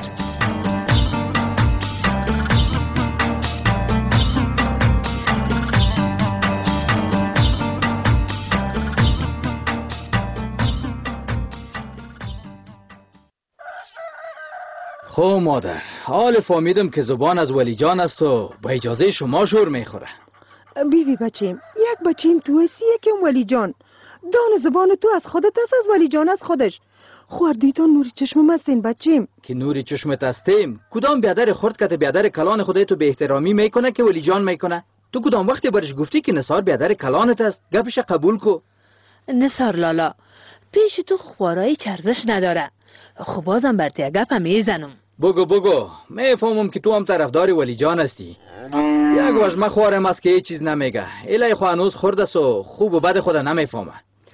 خب مادر، حال فهمیدم که زبان از ولی جان است و با اجازه شما شور میخوره. بیبی بچیم، یک بچیم تو هستی یکم ولی جان. دان زبان تو از خودت است، از ولی جان از خودش. خوردیتان نوری چشم هستین بچیم. که نوری چشمت هستیم؟ کدام بیادر خورد کت بیادر کلان خودت تو به احترامی میکنه که ولی جان میکنه؟ تو کدام وقتی برش گفتی که نثار بیادر کلانت است؟ گپش قبول کو. نثار لالا، پیش تو خوارایی چرزش نداره. خب بازم برتی گپ میزنم. بگو بگو، میفهمم که تو هم طرفدار ولی جان هستی. یک وجمه خوارم است که هیچ چیز نمیگه. الهی خو هنوز خورده سو خوب و بد خود نمیفهمه.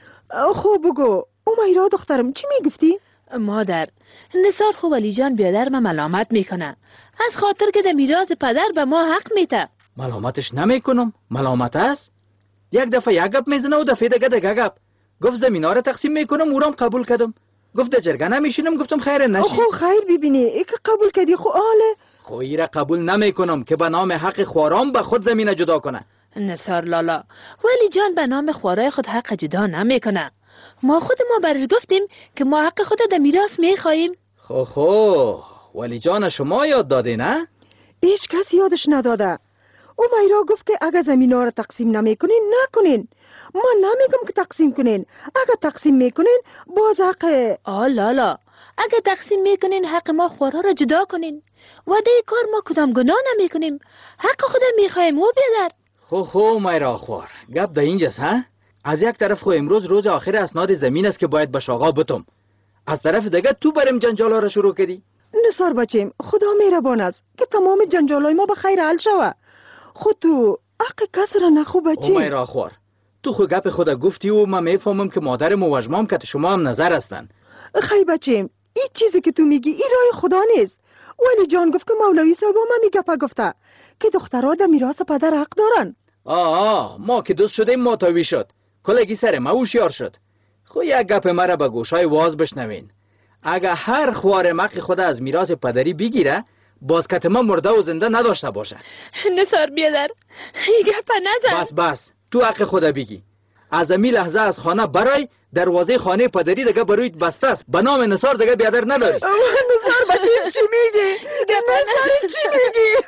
خوب بگو، امیرا دخترم چی میگفتی؟ مادر، نثار خو ولی جان بیادر ما ملامت میکنه. از خاطر که در میراث پدر به ما حق میته. ملامتش نمیکنم. ملامت است؟ یک دفعه یک گپ میزنه و دفعه دیگه دیگه گپ. گفت زمینا رو تقسیم میکنم، اورم قبول کردم. گفت در جرگه نمیشینم، گفتم خیر نشی. خو خیر ببینی ای که قبول کردی خو آله. خو ایره قبول نمیکنم که به نام حق خوارام به خود زمینه جدا کنه. نثار لالا، ولی جان به نام خوارای خود حق جدا نمیکنه. ما خود ما برش گفتیم که ما حق خود در میراث میخواهیم. خو خو ولی جان شما یاد داده نه؟ هیچ کس یادش نداده. امیرا گفت که اگه زمینا رو تقسیم نمیکنین نکنین. ما نمیگم که تقسیم کنین. اگه تقسیم میکنین باز حق. آه لالا، اگه تقسیم میکنین حق ما خوارا را جدا کنین. و ده کار ما کدام گناه نمیکنیم. حق خودم میخوایم و بیادر. خو خو میرا خوار، گپ ده اینجاست ها؟ از یک طرف خو امروز روز آخر اسناد زمین است که باید به شاغا بتم. از طرف دیگه تو بریم جنجالا را شروع کردی. نثار بچیم، خدا مهربان است که تمام جنجالای ما به خیر حل شوه. خود تو حق کس را نخو بچیم. او میرا خوار، تو خو گپ خود گفتی و من میفهمم که مادرم و وجمام که شما هم نظر هستن. خی بچیم، این چیزی که تو میگی این رای خدا نیست. ولی جان گفت که مولوی صاحب ما میگه گفته که دخترها در میراث پدر حق دارن. آه آه ما که دوست شدیم ماتوی شد. کلگی سر ما هوشیار شد. خو یک گپ مرا به گوشای واز بشنوین. اگه هر خوار مق خود از میراث پدری بگیره، باز کتما مرده و زنده نداشته باشه. نثار بیادر، این گپ نزن. بس بس، تو حق خود بگی. از امی لحظه از خانه برای دروازه خانه پدری دیگه برویت بسته است. به نام نثار دیگه بیادر نداری. نثار بچیم چی میگی؟ نثار چی میگی؟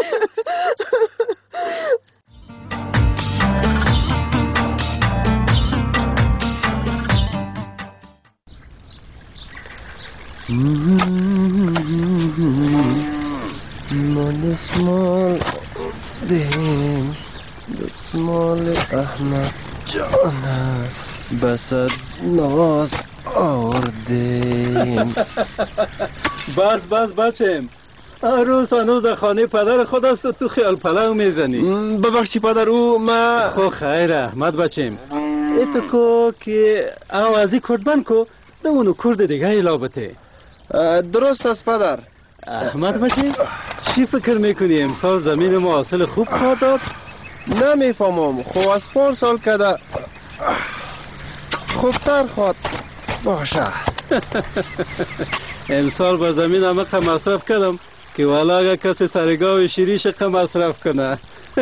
مال اسمال دهیم دسمال احمد جانه بسد ناز آوردیم. بس بس بچم، روز هنوز در خانه پدر خود است تو خیال پلو میزنی. ببخشی پدر، او ما خو خیر احمد بچم، ایتو کو که آوازی کردبن کو ده اونو کرد دیگه ایلابته. درست است پدر. احمد بچم، چی فکر میکنی امسال زمین ما حاصل خوب خواهد داد؟ نمیفهمم، خو از پار سال کده خوبتر خود باشه. امسال به زمین همه مصرف کردم که والا اگه کسی سرگاه شیریش مصرف کنه.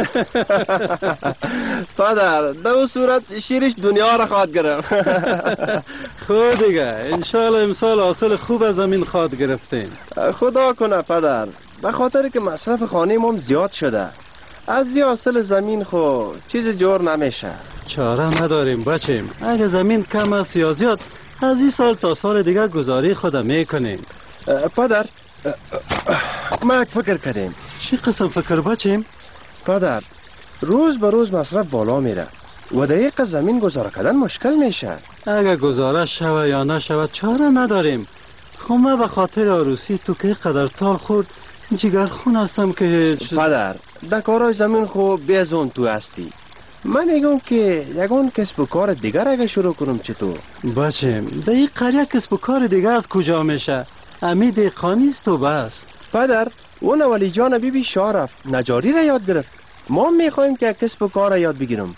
پدر در اون صورت شیرش دنیا را خواهد گرفت. خود دیگه انشالله امسال حاصل خوب از زمین خواهد گرفتیم. خدا کنه پدر، به خاطر که مصرف خانه ما زیاد شده، از یه حاصل زمین خو چیز جور نمیشه. چاره نداریم بچیم، اگه زمین کم است یا زیاد از این سال تا سال دیگه گزاری خود میکنیم. پدر ما یک فکر کردیم. چی قسم فکر بچیم؟ پدر روز به روز مصرف بالا میره و دقیق زمین گذاره کردن مشکل میشه. اگه گزاره شوه یا نشوه چاره نداریم. خب من به خاطر عروسی تو که قدر تال خورد جگر خون هستم که پدر در کارای زمین خوب بیزون تو هستی. من میگم که یگان کسب و کار دیگر اگه شروع کنم چطور؟ بچیم در این قریه کسب و کار دیگر از کجا میشه؟ امی دیقانیست و بس. پدر اون ولی جان بی بی شاه رفت نجاری را یاد گرفت. ما میخوایم که کسب و کار را یاد بگیرم.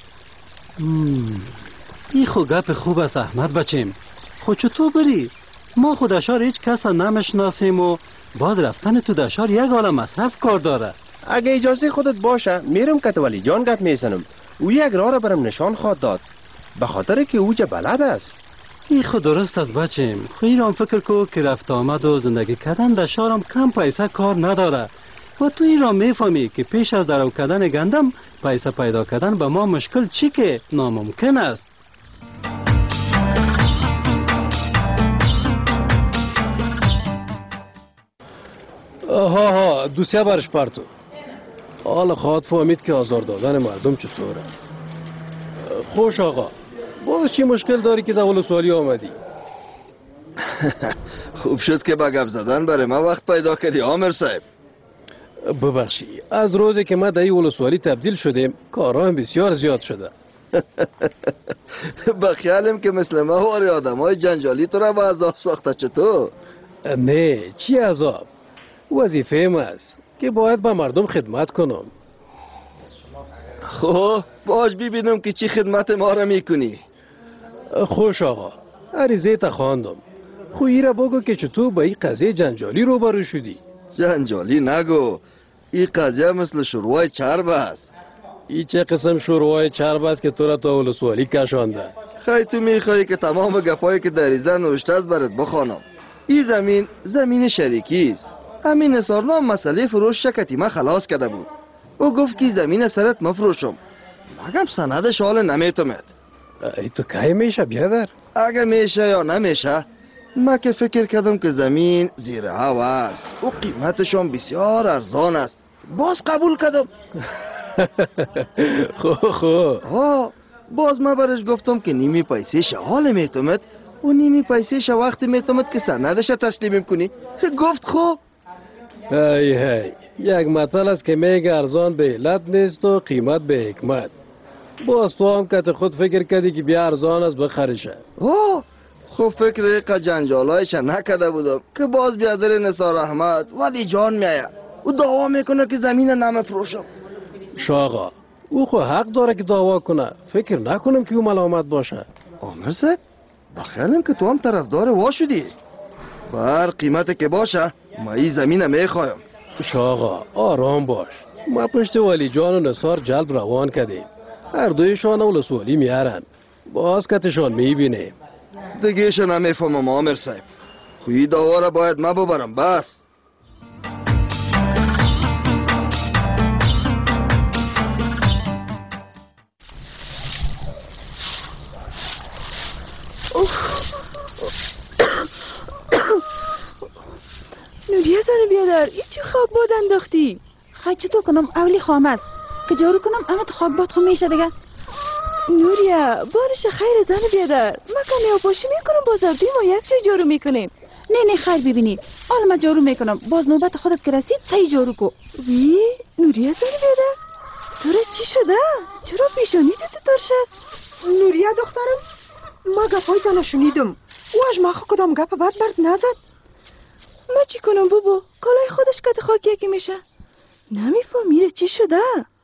این خو گپ خوب است احمد بچیم. خود چطور بری؟ ما خود اشار هیچ کس نمیشناسیم و باز رفتن تو دشار یک عالم مصرف کار داره. اگه اجازه خودت باشه میرم که ولی جان گپ میزنم. او یک راه را برم نشان خواهد داد به خاطر که او چه بلد است. این خود درست است بچیم. خیلی هم فکر کو که رفت آمد و زندگی کردن در شهرم کم پیسه کار نداره و تو این را میفهمی که پیش از درو کردن گندم پیسه پیدا کردن به ما مشکل چی که ناممکن است. ها ها دوسیه برش پرتو. حالا خواهد فهمید که آزار دادن مردم چطور است. خوش آقا باز چی مشکل داری که در ولسوالی آمدی؟ خوب شد که با گپ زدن برای ما وقت پیدا کردی عامر صاحب. ببخشی از روزی که ما در این ولسوالی تبدیل شدیم کارام بسیار زیاد شده. با خیالم که مثل ما واری آدم های جنجالی تو را با عذاب ساخته چطور؟ نه چی عذاب؟ وظیفه ما است که باید با مردم خدمت کنم. خب باش ببینم که چی خدمت ما را میکنی. خوش آقا عریضه تا خواندم. خویی را بگو که چطور با این قضیه جنجالی روبرو شدی. جنجالی نگو، این قضیه مثل شروع چرب است. این چه قسم شروع چرب است که تو را تا ولسوالی کشانده؟ خیلی تو میخوایی که تمام گپایی که در ایزه نوشته است برات بخوانم. این زمین زمین شریکی است. همین نثارنام مسئله فروش شکتی ما خلاص کرده بود. او گفت که زمین سرت مفروشم. مگم سندش حال نمیتومد. ای تو که میشه بیادر؟ اگه میشه یا نمیشه ما که فکر کردم که زمین زیر هوا است و قیمتشون بسیار ارزان است. باز قبول کردم. خو خو ها باز ما برش گفتم که نیمی پیسهش حال میتومد و نیمی پیسهش وقتی میتومد که سندش تسلیم کنی. گفت خب. هی هی یک مطل است که میگه ارزان به علت نیست و قیمت به حکمت. باز تو هم که خود فکر کردی که بیا ارزان است بخریشه. اوه خب فکر ایقا جنجالایش نکده بودم که باز بیادر نثار احمد ولی جان میاید او دعوا میکنه که زمین نمفروشم. شاقا او خو حق داره که دعوا کنه. فکر نکنم که او ملامت باشه. عامر صاحب بخیالم که تو هم طرفدار وا شدی. بر قیمت که باشه ما این زمین میخوایم. شاقا آرام باش. ما پشت ولی جان و نثار جلب روان کردیم. هر دویشان ولسوالی میارن. باز کتشان میبینیم. دیگه ایش نمیفهمم عامر صاحب. خوی دعوا را باید ما ببرم بس. نوریه زن بیادر ای چه خواب باد انداختی؟ خواهی چطور کنم اولی خام است که جارو کنم اما تو خاک باد خو میشه دیگه. نوریه بارش خیر زن بیادر ما که نیاپاشی میکنم بازار دیم و یک چه جارو میکنیم. نه نه خیر ببینی حالا من جارو میکنم باز نوبت خودت که رسید تی جارو کو. وی نوریه زن بیادر تو را چی شده؟ چرا پیشانی تو ترش است؟ نوریه دخترم ما گپای تا نشونیدم او از ما خو کدام گپ بد برد نزد. ما چی کنم بابا کالای خودش کت خاکی یکی میشه. نمیفهم میره چی شده؟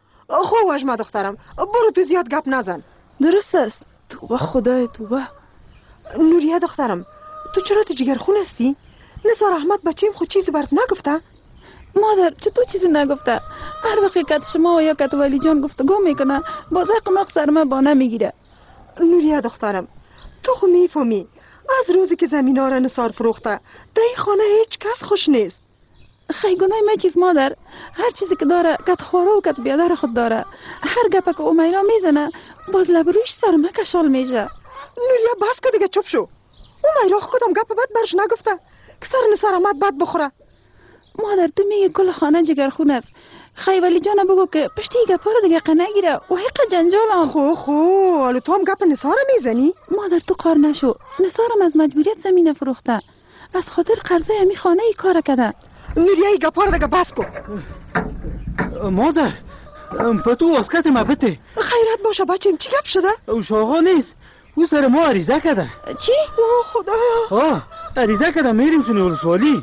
خو واج ما دخترم برو تو زیاد گپ نزن. درست است. توبه خدای توبه. نوریه دخترم، تو چرا تو جگرخون هستی؟ نثار احمد بچیم خود چیزی برات نگفته؟ مادر چطور چیزی نگفته؟ هر وقت کت شما یا کت ولی جان گفتگو میکنه باز قماق سر من بانه میگیره. نوریه دخترم، تو خو میفهمی از روزی که زمینا را نثار فروخته در این خانه هیچ کس خوش نیست. خیلی گناه ما چیز مادر، هر چیزی که داره کت خواره و کت بیادر خود داره. هر گپه که امیرا میزنه باز لبرویش سر من کشال میشه. نوریه بس که دیگه چپ شو. امیرا کدام گپ بد برش نگفته که سر نثار احمد بد بخوره. مادر تو میگه کل خانه جگرخون است. خیلی ولی جانا بگو که پشتی گپا رو دیگه نگیره و حق جنجالم. خو خو حالا تو هم گپ نثار میزنی؟ مادر تو قار نشو. نثارم از مجبوریت زمین فروخته. از خاطر قرضه همی خانه ای کار کرده. نوریه ای گپا رو دیگه بس کن. مادر پتو واسکت مبته. خیرت باشه بچیم چی گپ شده؟ او شاغا نیست. او سر ما عریضه کرده. چی؟ اوه خدایا. آه عریضه کرده میریم سونی ولسوالی.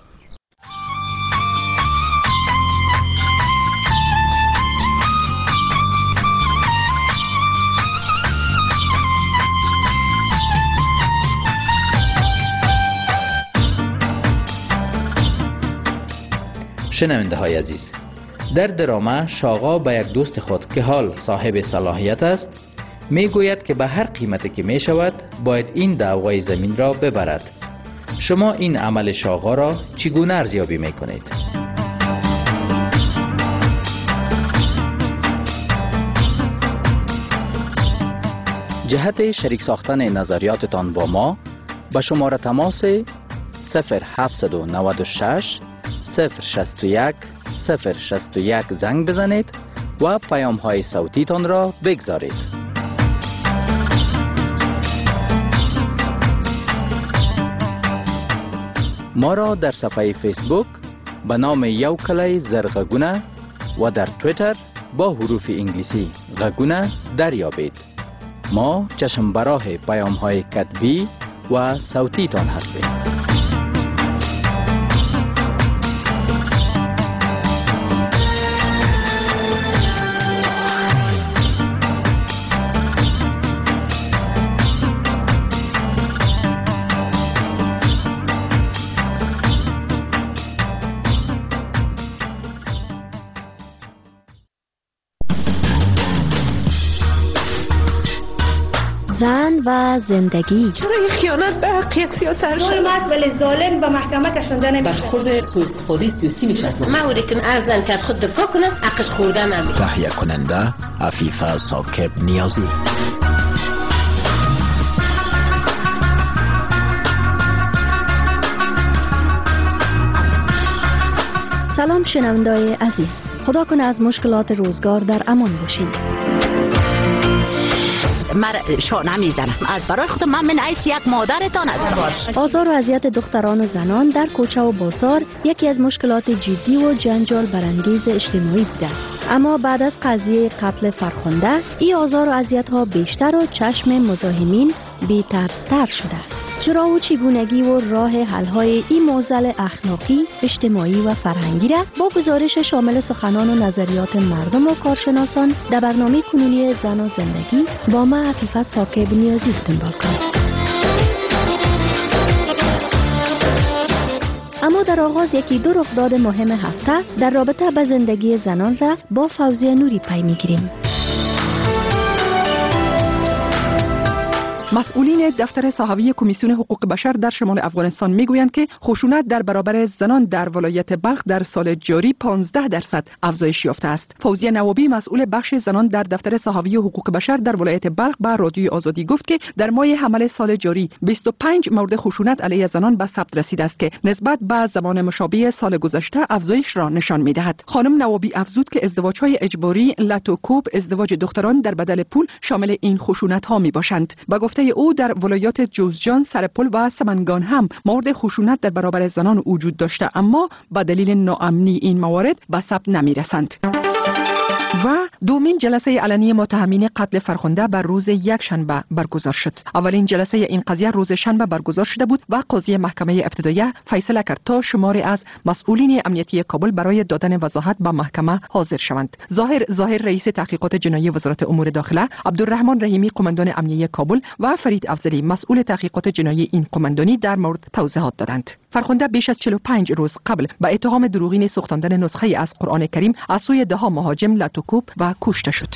شنونده های عزیز، در درامه شاغا به یک دوست خود که حال صاحب صلاحیت است می گوید که به هر قیمتی که می شود باید این دعوای زمین را ببرد. شما این عمل شاغا را چگونه ارزیابی می کنید؟ جهت شریک ساختن نظریاتتان با ما به شماره تماس صفر هفت نه شش صفر شصت و یک صفر شصت و یک زنگ بزنید و پیام های صوتی تان را بگذارید. ما را در صفحه فیسبوک به نام یو کلی زرغگونه و در تویتر با حروف انگلیسی غگونه دریابید. ما چشم براه پیام های کتبی و صوتی تان هستیم. زن و زندگی. چرا این خیانت به حق یک سیاست شد؟ مرد ولی ظالم به محکمه کشنده نمیشه. برخورد سوء استفاده سیاسی میشه از ما اوری که ارزن که از خود دفاع کنه حقش خورده نمیشه. تهیه کننده عفیفه ساکب نیازی. سلام شنونده‌های عزیز، خدا کنه از مشکلات روزگار در امان باشید. من شانه میزنم از برای خودم، من من حیث یک مادرتان هستم. آزار و اذیت دختران و زنان در کوچه و بازار یکی از مشکلات جدی و جنجال برانگیز اجتماعی بوده است. اما بعد از قضیه قتل فرخنده این آزار و اذیت ها بیشتر و چشم مزاحمین بی‌ترس‌تر شده است. چرا و چگونگی و راه حل‌های این معضل اخلاقی، اجتماعی و فرهنگی را با گزارش شامل سخنان و نظریات مردم و کارشناسان در برنامه کنونی زن و زندگی با من عفیفه ساکب نیازی دنبال کنید. اما در آغاز یکی دو رخداد مهم هفته در رابطه با زندگی زنان را با فوزیه نوری پی می‌گیریم. مسئولین دفتر صحوی کمیسیون حقوق بشر در شمال افغانستان میگویند که خشونت در برابر زنان در ولایت بلخ در سال جاری پانزده درصد افزایش یافته است. فوزیه نوابی مسئول بخش زنان در دفتر صحوی حقوق بشر در ولایت بلخ به رادیوی آزادی گفت که در ماه حمل سال جاری بیست و پنج مورد خشونت علیه زنان به ثبت رسیده است که نسبت به زمان مشابه سال گذشته افزایش را نشان می‌دهد. خانم نوابی افزود که ازدواج‌های اجباری، لتوکوب، ازدواج دختران در بدل پول شامل این خشونت‌ها می‌باشند. با گفته او در ولایات جوزجان، سرپل و سمنگان هم مورد خشونت در برابر زنان وجود داشته، اما با دلیل ناامنی این موارد به ثبت نمی‌رسند. و دومین جلسه علنی متهمین قتل فرخنده بر روز یک شنبه برگزار شد. اولین جلسه این قضیه روز شنبه برگزار شده بود و قاضی محکمه ابتداییه فیصله کرد تا شماری از مسئولین امنیتی کابل برای دادن وضاحت به محکمه حاضر شوند. ظاهر ظاهر رئیس تحقیقات جنایی وزارت امور داخله، عبدالرحمن رحیمی قماندان امنیه کابل و فرید افضلی مسئول تحقیقات جنایی این قماندانی در مورد توضیحات دادند. فرخنده بیش از چهل و پنج روز قبل به اتهام دروغین سوختاندن نسخه از قرآن کریم از سوی ده ها مهاجم لاتوکوب و کشته شد.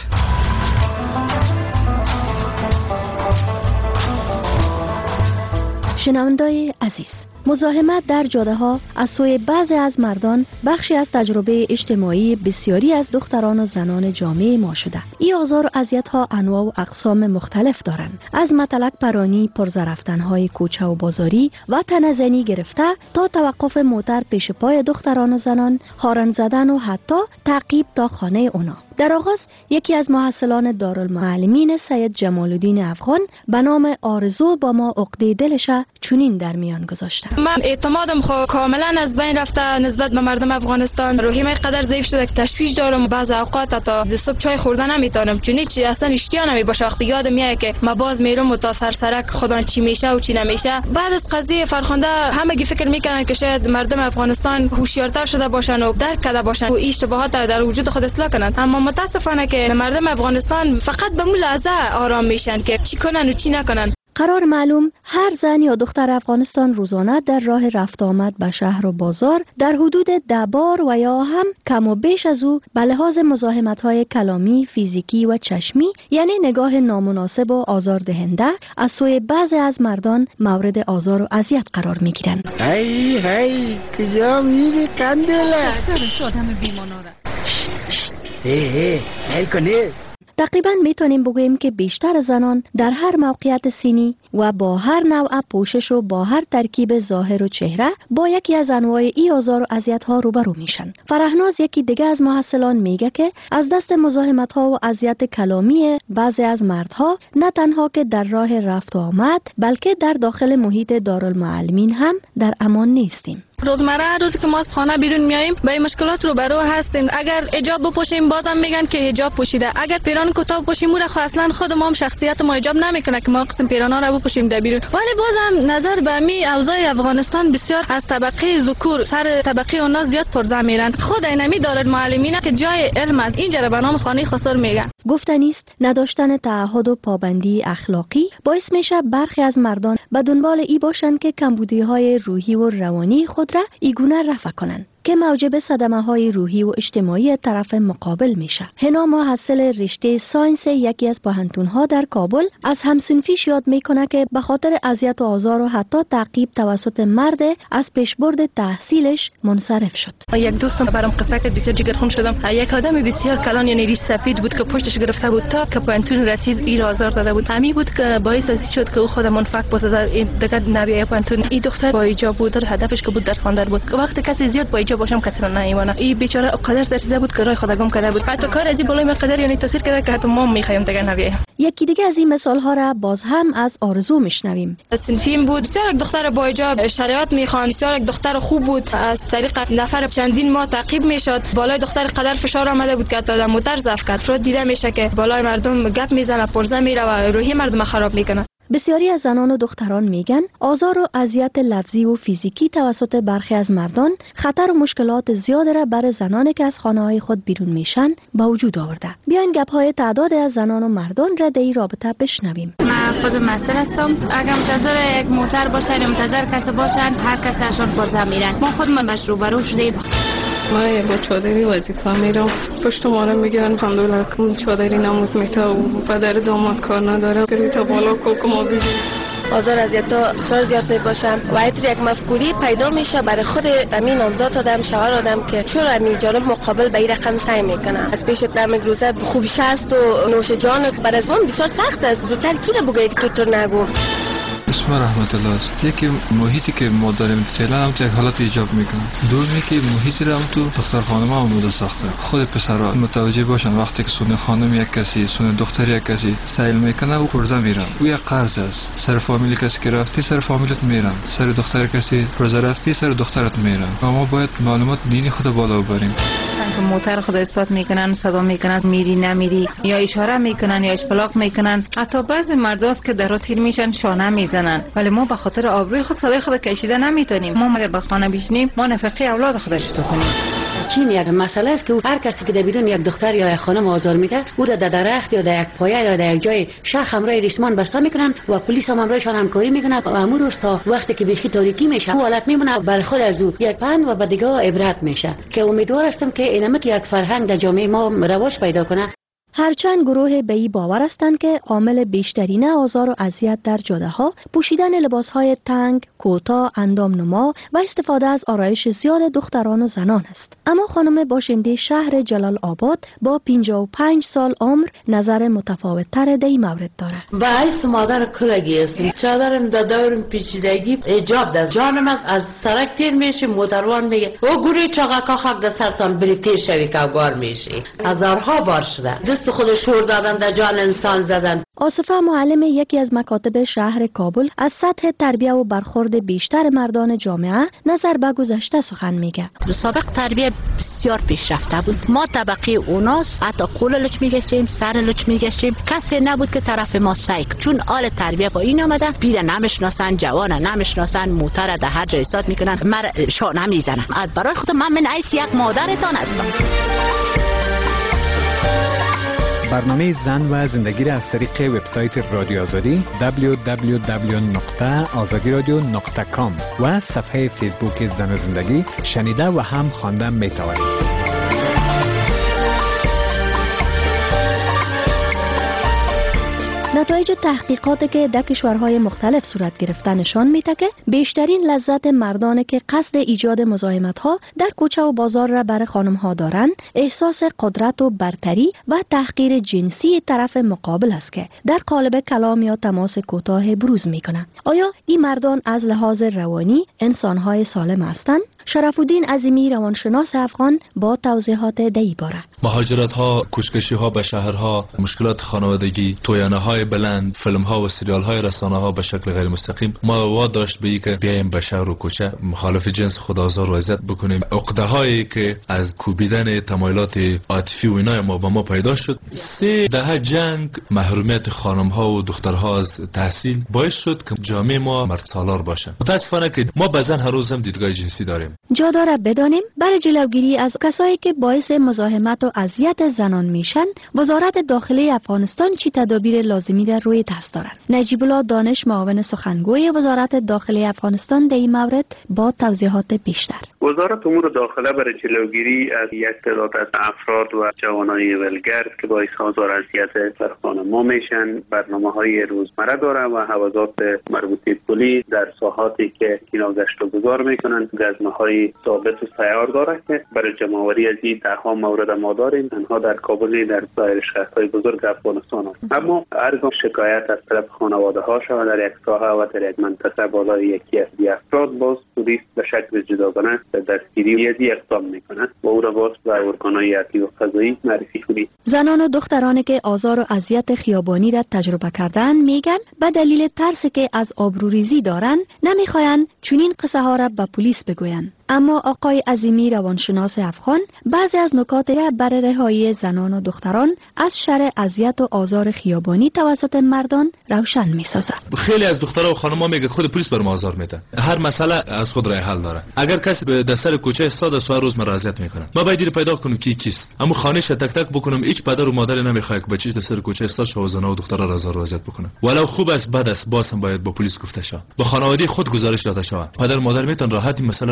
شنوندای عزیز، مزاحمت در جاده ها از سوی بعضی از مردان بخشی از تجربه اجتماعی بسیاری از دختران و زنان جامعه ما شده. این آزار و اذیت ها انواع و اقسام مختلف دارند، از مطلق پرانی، پرزرفتن های کوچه و بازاری و تنزنی گرفته تا توقف موتر پیش پای دختران و زنان، هارن زدن و حتی تعقیب تا خانه اونا. در آغاز یکی از محصلان دارالمعلمین سید جمال الدین افغان به نام آرزو با ما عقده دلش چنین در میان گذاشته. من اعتمادم خو کاملا از بین رفته نسبت به مردم افغانستان. روحیم قدر ضعیف شده که تشویش دارم. بعض اوقات تا صبح چای خوردن نمیتونم، چون هیچ اصلا اشتیا نمیباشه. وقتی یادم میاد که ما باز میرم و تا سر سرک خدا چی میشه و چی نمیشه. بعد از قضیه فرخنده همگی فکر میکنن که شاید مردم افغانستان هوشیارتر شده باشن و درک کرده باشن و این اشتباهات در وجود خود اصلاح کنن. اما متاسفانه که مردم افغانستان فقط به اون لحظه آرام میشن که چی کنن و چی نکنن. قرار معلوم هر زن یا دختر افغانستان روزانه در راه رفت آمد به شهر و بازار در حدود ده بار و یا هم کم و بیش از او به لحاظ مزاحمت‌های کلامی، فیزیکی و چشمی، یعنی نگاه نامناسب و آزاردهنده از سوی بعضی از مردان مورد آزار و اذیت قرار می‌گیرند. هی هی کجا میری کندله؟ سرش آدم بیماناره. هی هی سعی کنی. تقریبا میتونیم بگوییم که بیشتر زنان در هر موقعیت سنی و با هر نوع پوشش و با هر ترکیب ظاهر و چهره با یکی از انواع ای آزار و اذیت‌ها روبرو میشن. فرهناز یکی دیگه از محصلان میگه که از دست مزاحمت‌ها و اذیت کلامی بعضی از مردها نه تنها که در راه رفت و آمد بلکه در داخل محیط دارالمعلمین هم در امان نیستیم. روزمره روزی که ما از خانه بیرون میاییم با این مشکلات روبرو هستیم. اگر حجاب بپوشیم بازم میگن که حجاب پوشیده. اگر پیران کوتاه بپوشیم اون خو اصلا خود ما هم شخصیت ما حجاب نمیکنه که ما قسم پیرانا رو بپوشیم در بیرون. ولی بازم نظر به می اوضاع افغانستان بسیار از طبقه ذکور سر طبقه اونا زیاد پرزه میرن. خود اینمی دارالمعلمین که جای علم است اینجا به نام خانه خسر میگن. گفتنی است نداشتن تعهد و پابندی اخلاقی باعث میشه برخی از مردان به دنبال ای باشند که کمبودی‌های روحی و روانی خود را ایگونه رفع کنند که موجب صدمه های روحی و اجتماعی طرف مقابل میشه. هنا محصل رشته ساینس یکی از پوهنتون ها در کابل از همسنفیش یاد میکنه که به خاطر اذیت و آزار و حتی تعقیب توسط مرد از پیشبرد تحصیلش منصرف شد. یک دوستم برام قصه کرد، بسیار جگرخون شدم. یک آدم بسیار کلان یعنی ریش سفید بود که پشتش گرفته بود تا که پوهنتون رسید این آزار داده بود. همین بود که باعث از شد که او خود منفعت بسازه. این دیگه نبیه پوهنتون. این دختر با حجاب بود، هدفش که بود درس خواندن بود. وقتی کسی زیاد با حجاب باشم کسی رو نمیمونه. این بیچاره قدر درسیده بود که راه خود گم کرده بود. حتی کار از این بالای قدر یعنی تاثیر کرده که حتی ما میخوایم دیگه نبیه. یکی دیگه از این مثال ها را باز هم از آرزو میشنویم. سنفیم بود، بسیار یک دختر با حجاب شریعت میخوان، بسیار یک دختر خوب بود. از طریق نفر چندین ماه تعقیب میشد. بالای دختر قدر فشار آمده بود که حتی موتر ضعف کرد. فرود دیده میشه که بالای مردم گپ میزنه، پرزه میره و روحی مردم خراب میکنه. بسیاری از زنان و دختران میگن آزار و اذیت لفظی و فیزیکی توسط برخی از مردان خطر و مشکلات زیاد را بر زنانی که از خانه‌های خود بیرون میشن با وجود آورده. بیاین گپ‌های تعداد از زنان و مردان را در این رابطه بشنویم. من خود مسئول هستم. اگر منتظر یک موتر باشن یا منتظر کسی باشن هر کسی اشون پرزه میرن. ما خود من مشروع برو شدیم. من با چادری وظیفه میرم، پشت ما رو میگیرن. الحمدلله چادری نمود میته و پدر داماد کار نداره بری تا بالا کوکو ما بگیریم. آزار اذیت‌ها بسیار زیاد میباشم و اینطور یک مفکوری پیدا میشه برای خود امین نامزاد آدم شوهر آدم که چرا امین جانب مقابل به این رقم سعی میکنه. از پیش دم روزه خوبش است و نوش جان برای از من بسیار سخت است. زودتر کی رو بگه که تو تو نگو. اسم رحمت الله است. یکی محیطی که ما داریم فعلا هم تو یک حالت ایجاب میکنه. دومی که محیطی رو هم تو دختر خانم هم مدل ساخته. خود پسرها متوجه باشن وقتی که سون خانم یک کسی، سون دختر یک کسی سیل میکنه او قرضه میرن. او یک قرض است. سر فامیل کسی که رفتی سر فامیلت میرن. سر دختر کسی پرزه رفتی سر دخترت میرن. ما باید معلومات دینی خود بالا ببریم. که موتر خود استارت میکنن، صدا میکنن میری نمیری، یا اشاره میکنن یا اشپلاق میکنن. حتی بعضی مرداست که درو تیر میشن شانه میزنن، ولی ما به خاطر آبروی خود صدای خود کشیده نمیتونیم. ما مگر به خانه بشینیم ما نفقه اولاد خودش تو کنیم. چین یک مسئله است که هر کسی که در بیرون یک دختر یا یک خانم آزار میده او را در درخت یا در یک پایه یا در یک جای شخ همراه ریسمان بسته میکنن و پلیس هم همراهشان همکاری میکنه و امور است تا وقتی که بیخی تاریکی میشه او حالت میمونه بر خود از او یک پند و به دیگه عبرت میشه که امیدوار هستم که اینم که یک فرهنگ در جامعه ما رواج پیدا کنه. هرچند گروه به این باور هستند که عامل بیشترین آزار و اذیت در جاده ها پوشیدن لباس های تنگ، کوتاه، اندام نما و استفاده از آرایش زیاد دختران و زنان است. اما خانم باشنده شهر جلال آباد با پنجاه و پنج سال عمر نظر متفاوت تر در این مورد دارد. با حیث مادر کلگی هستم. چادرم در دورم پیچیدگی ایجاب دست. جانم از از سرک تیر میشه موتروان میگه او گوری چاقا خاک در سرتان بری تیر شوی که گار میشه. هزارها بار شده. دست خود شور دادن در جان انسان زدن. آصفه معلم یکی از مکاتب شهر کابل از سطح تربیه و برخورد بیشتر مردان جامعه نظر به گذشته سخن میگه. سابق تربیه بسیار پیشرفته بود. ما طبقه اوناس حتی قول لچ میگشتیم، سر لچ میگشتیم. کسی نبود که طرف ما سایک، چون آل تربیه با این آمده. پیر نمیشناسن، جوان نمیشناسن، موتر در هر جای استاد میکنن، مر شانه میزنن. از برای خود من من عیس یک مادرتان هستم. برنامه زن و زندگی را از طریق وبسایت رادیو آزادی دبلیو دبلیو دبلیو نقطه آزادی رادیو نقطه کام و صفحه فیسبوک زن و زندگی شنیده و هم خوانده میتوانید. نتایج تحقیقاتی که در کشورهای مختلف صورت گرفته نشان میده که بیشترین لذت مردانی که قصد ایجاد مزاحمت‌ها در کوچه و بازار را برای خانم‌ها دارند، احساس قدرت و برتری و تحقیر جنسی طرف مقابل است که در قالب کلام یا تماس کوتاه بروز میکنند. آیا این مردان از لحاظ روانی انسان‌های سالم هستند؟ شرف‌الدین عظیمی روانشناس افغان با توضیحات دی باره. مهاجرت ها، کوچکشی ها به شهرها، مشکلات خانوادگی، تویانه های بلند، فیلم ها و سریال های رسانه ها به شکل غیر مستقیم ما واداشت داشت به اینکه بیایم به شهر و کوچه مخالف جنس خود آزار و اذیت بکنیم. عقده هایی که از کوبیدن تمایلات عاطفی و اینا ما با ما پیدا شد. سه دهه جنگ، محرومیت خانم ها و دخترها از تحصیل باعث شد که جامعه ما مرد سالار باشه. متاسفانه که ما به زن هر روز هم دیدگاه جنسی داریم. جا داره بدانیم برای جلوگیری از کسایی که باعث مزاحمت و اذیت زنان میشن، وزارت داخلی افغانستان چی تدابیر لازمی را روی دست دارند. نجیب الله دانش، معاون سخنگوی وزارت داخلی افغانستان در این مورد با توضیحات بیشتر. وزارت امور داخله برای جلوگیری از یک تعداد از افراد و جوانای ولگرد که باعث آزار و اذیت بر خانم‌ها میشن برنامه‌های روزمره داره و حوزات مربوطه کلی در ساحاتی که اینا گشت و گذار میکنن گزمه‌های ثابت و سیار داره که برای جمع‌آوری از این ده‌ها مورد ما داریم. تنها در کابل، در سایر شهرهای بزرگ افغانستان است. اما هرگاه شکایت از طرف خانواده‌ها شود در یک ساحه و در یک منطقه بالای یکی از دی افراد، باز پلیس به شکل جداگانه دستگیری یزی اقدام میکنه و او را باز به ارگان‌های عدلی و قضایی معرفی کنید. زنان و دخترانی که آزار و اذیت خیابانی را تجربه کردن میگن به دلیل ترسی که از آبروریزی دارن نمیخواین چنین قصه ها را به پلیس بگوین. اما آقای عظیمی روانشناس افغان بعضی از نکات را برای رهایی زنان و دختران از شر اذیت و آزار خیابانی توسط مردان روشن می‌سازد. خیلی از دخترها و خانم‌ها میگه خود پلیس بر ما آزار میده. هر مسئله از خود راه حل داره. اگر کسی به دستر کوچه استاد سوار روز مرا اذیت میکنه، ما باید دیر پیدا کنیم کی کیست. اما خانه‌ش تک تک بکنم، هیچ پدر و مادر نمیخواد که بچه‌ش دستر کوچه استاد شو زنا و دخترها را آزار و اذیت بکنه. ولو خوب است بد است باز هم باید با پلیس گفته شود. با خانواده خود گزارش داده شود. پدر و مادر میتونن راحت این مسئله را حل بکنن.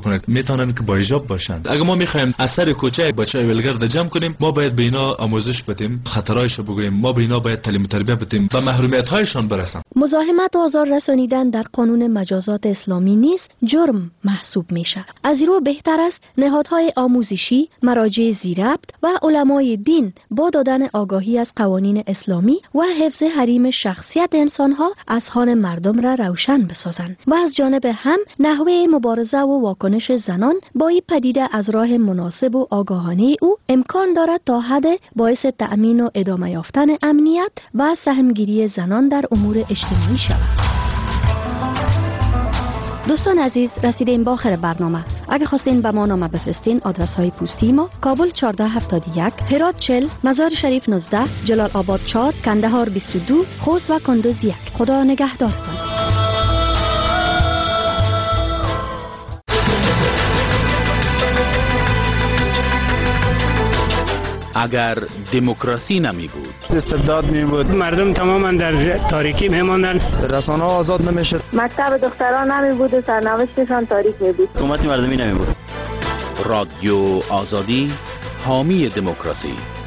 میکنه میتونن که با حجاب باشند. اگه ما میخوایم اثر کوچه بچهای ولگرد جمع کنیم، ما باید به اینا آموزش بدیم، خطرایشو بگوییم، ما به اینا باید تعلیم و تربیت بدیم و محرومیت هایشان برسن. مزاحمت و آزار رسانیدن در قانون مجازات اسلامی نیز جرم محسوب میشه. از این رو بهتر است نهادهای آموزشی، مراجع زیربط و علمای دین با دادن آگاهی از قوانین اسلامی و حفظ حریم شخصیت انسانها اذهان مردم را روشن بسازند و از جانب هم نحوه مبارزه و واکنش زنان با این پدیده از راه مناسب و آگاهانه او امکان دارد تا حد باعث تأمین و ادامه یافتن امنیت و سهمگیری زنان در امور اجتماعی شود. دوستان عزیز، رسیدیم به آخر برنامه. اگه خواستین به ما نامه بفرستین، آدرس های پستی ما: کابل چهارده هفتاد و یک، هرات چهل، مزار شریف نوزده، جلال آباد چهار، کندهار بیست و دو، خوست و کندوز یک. خدا نگهدارتان. اگر دموکراسی نمی بود، استبداد می بود، مردم تماما در تاریکی می ماندن، رسانه ها آزاد نمی شد، مکتب دختران نمی بود و سرنوشتشان تاریک می بود، حکومت مردمی نمی بود. رادیو آزادی، حامی دموکراسی.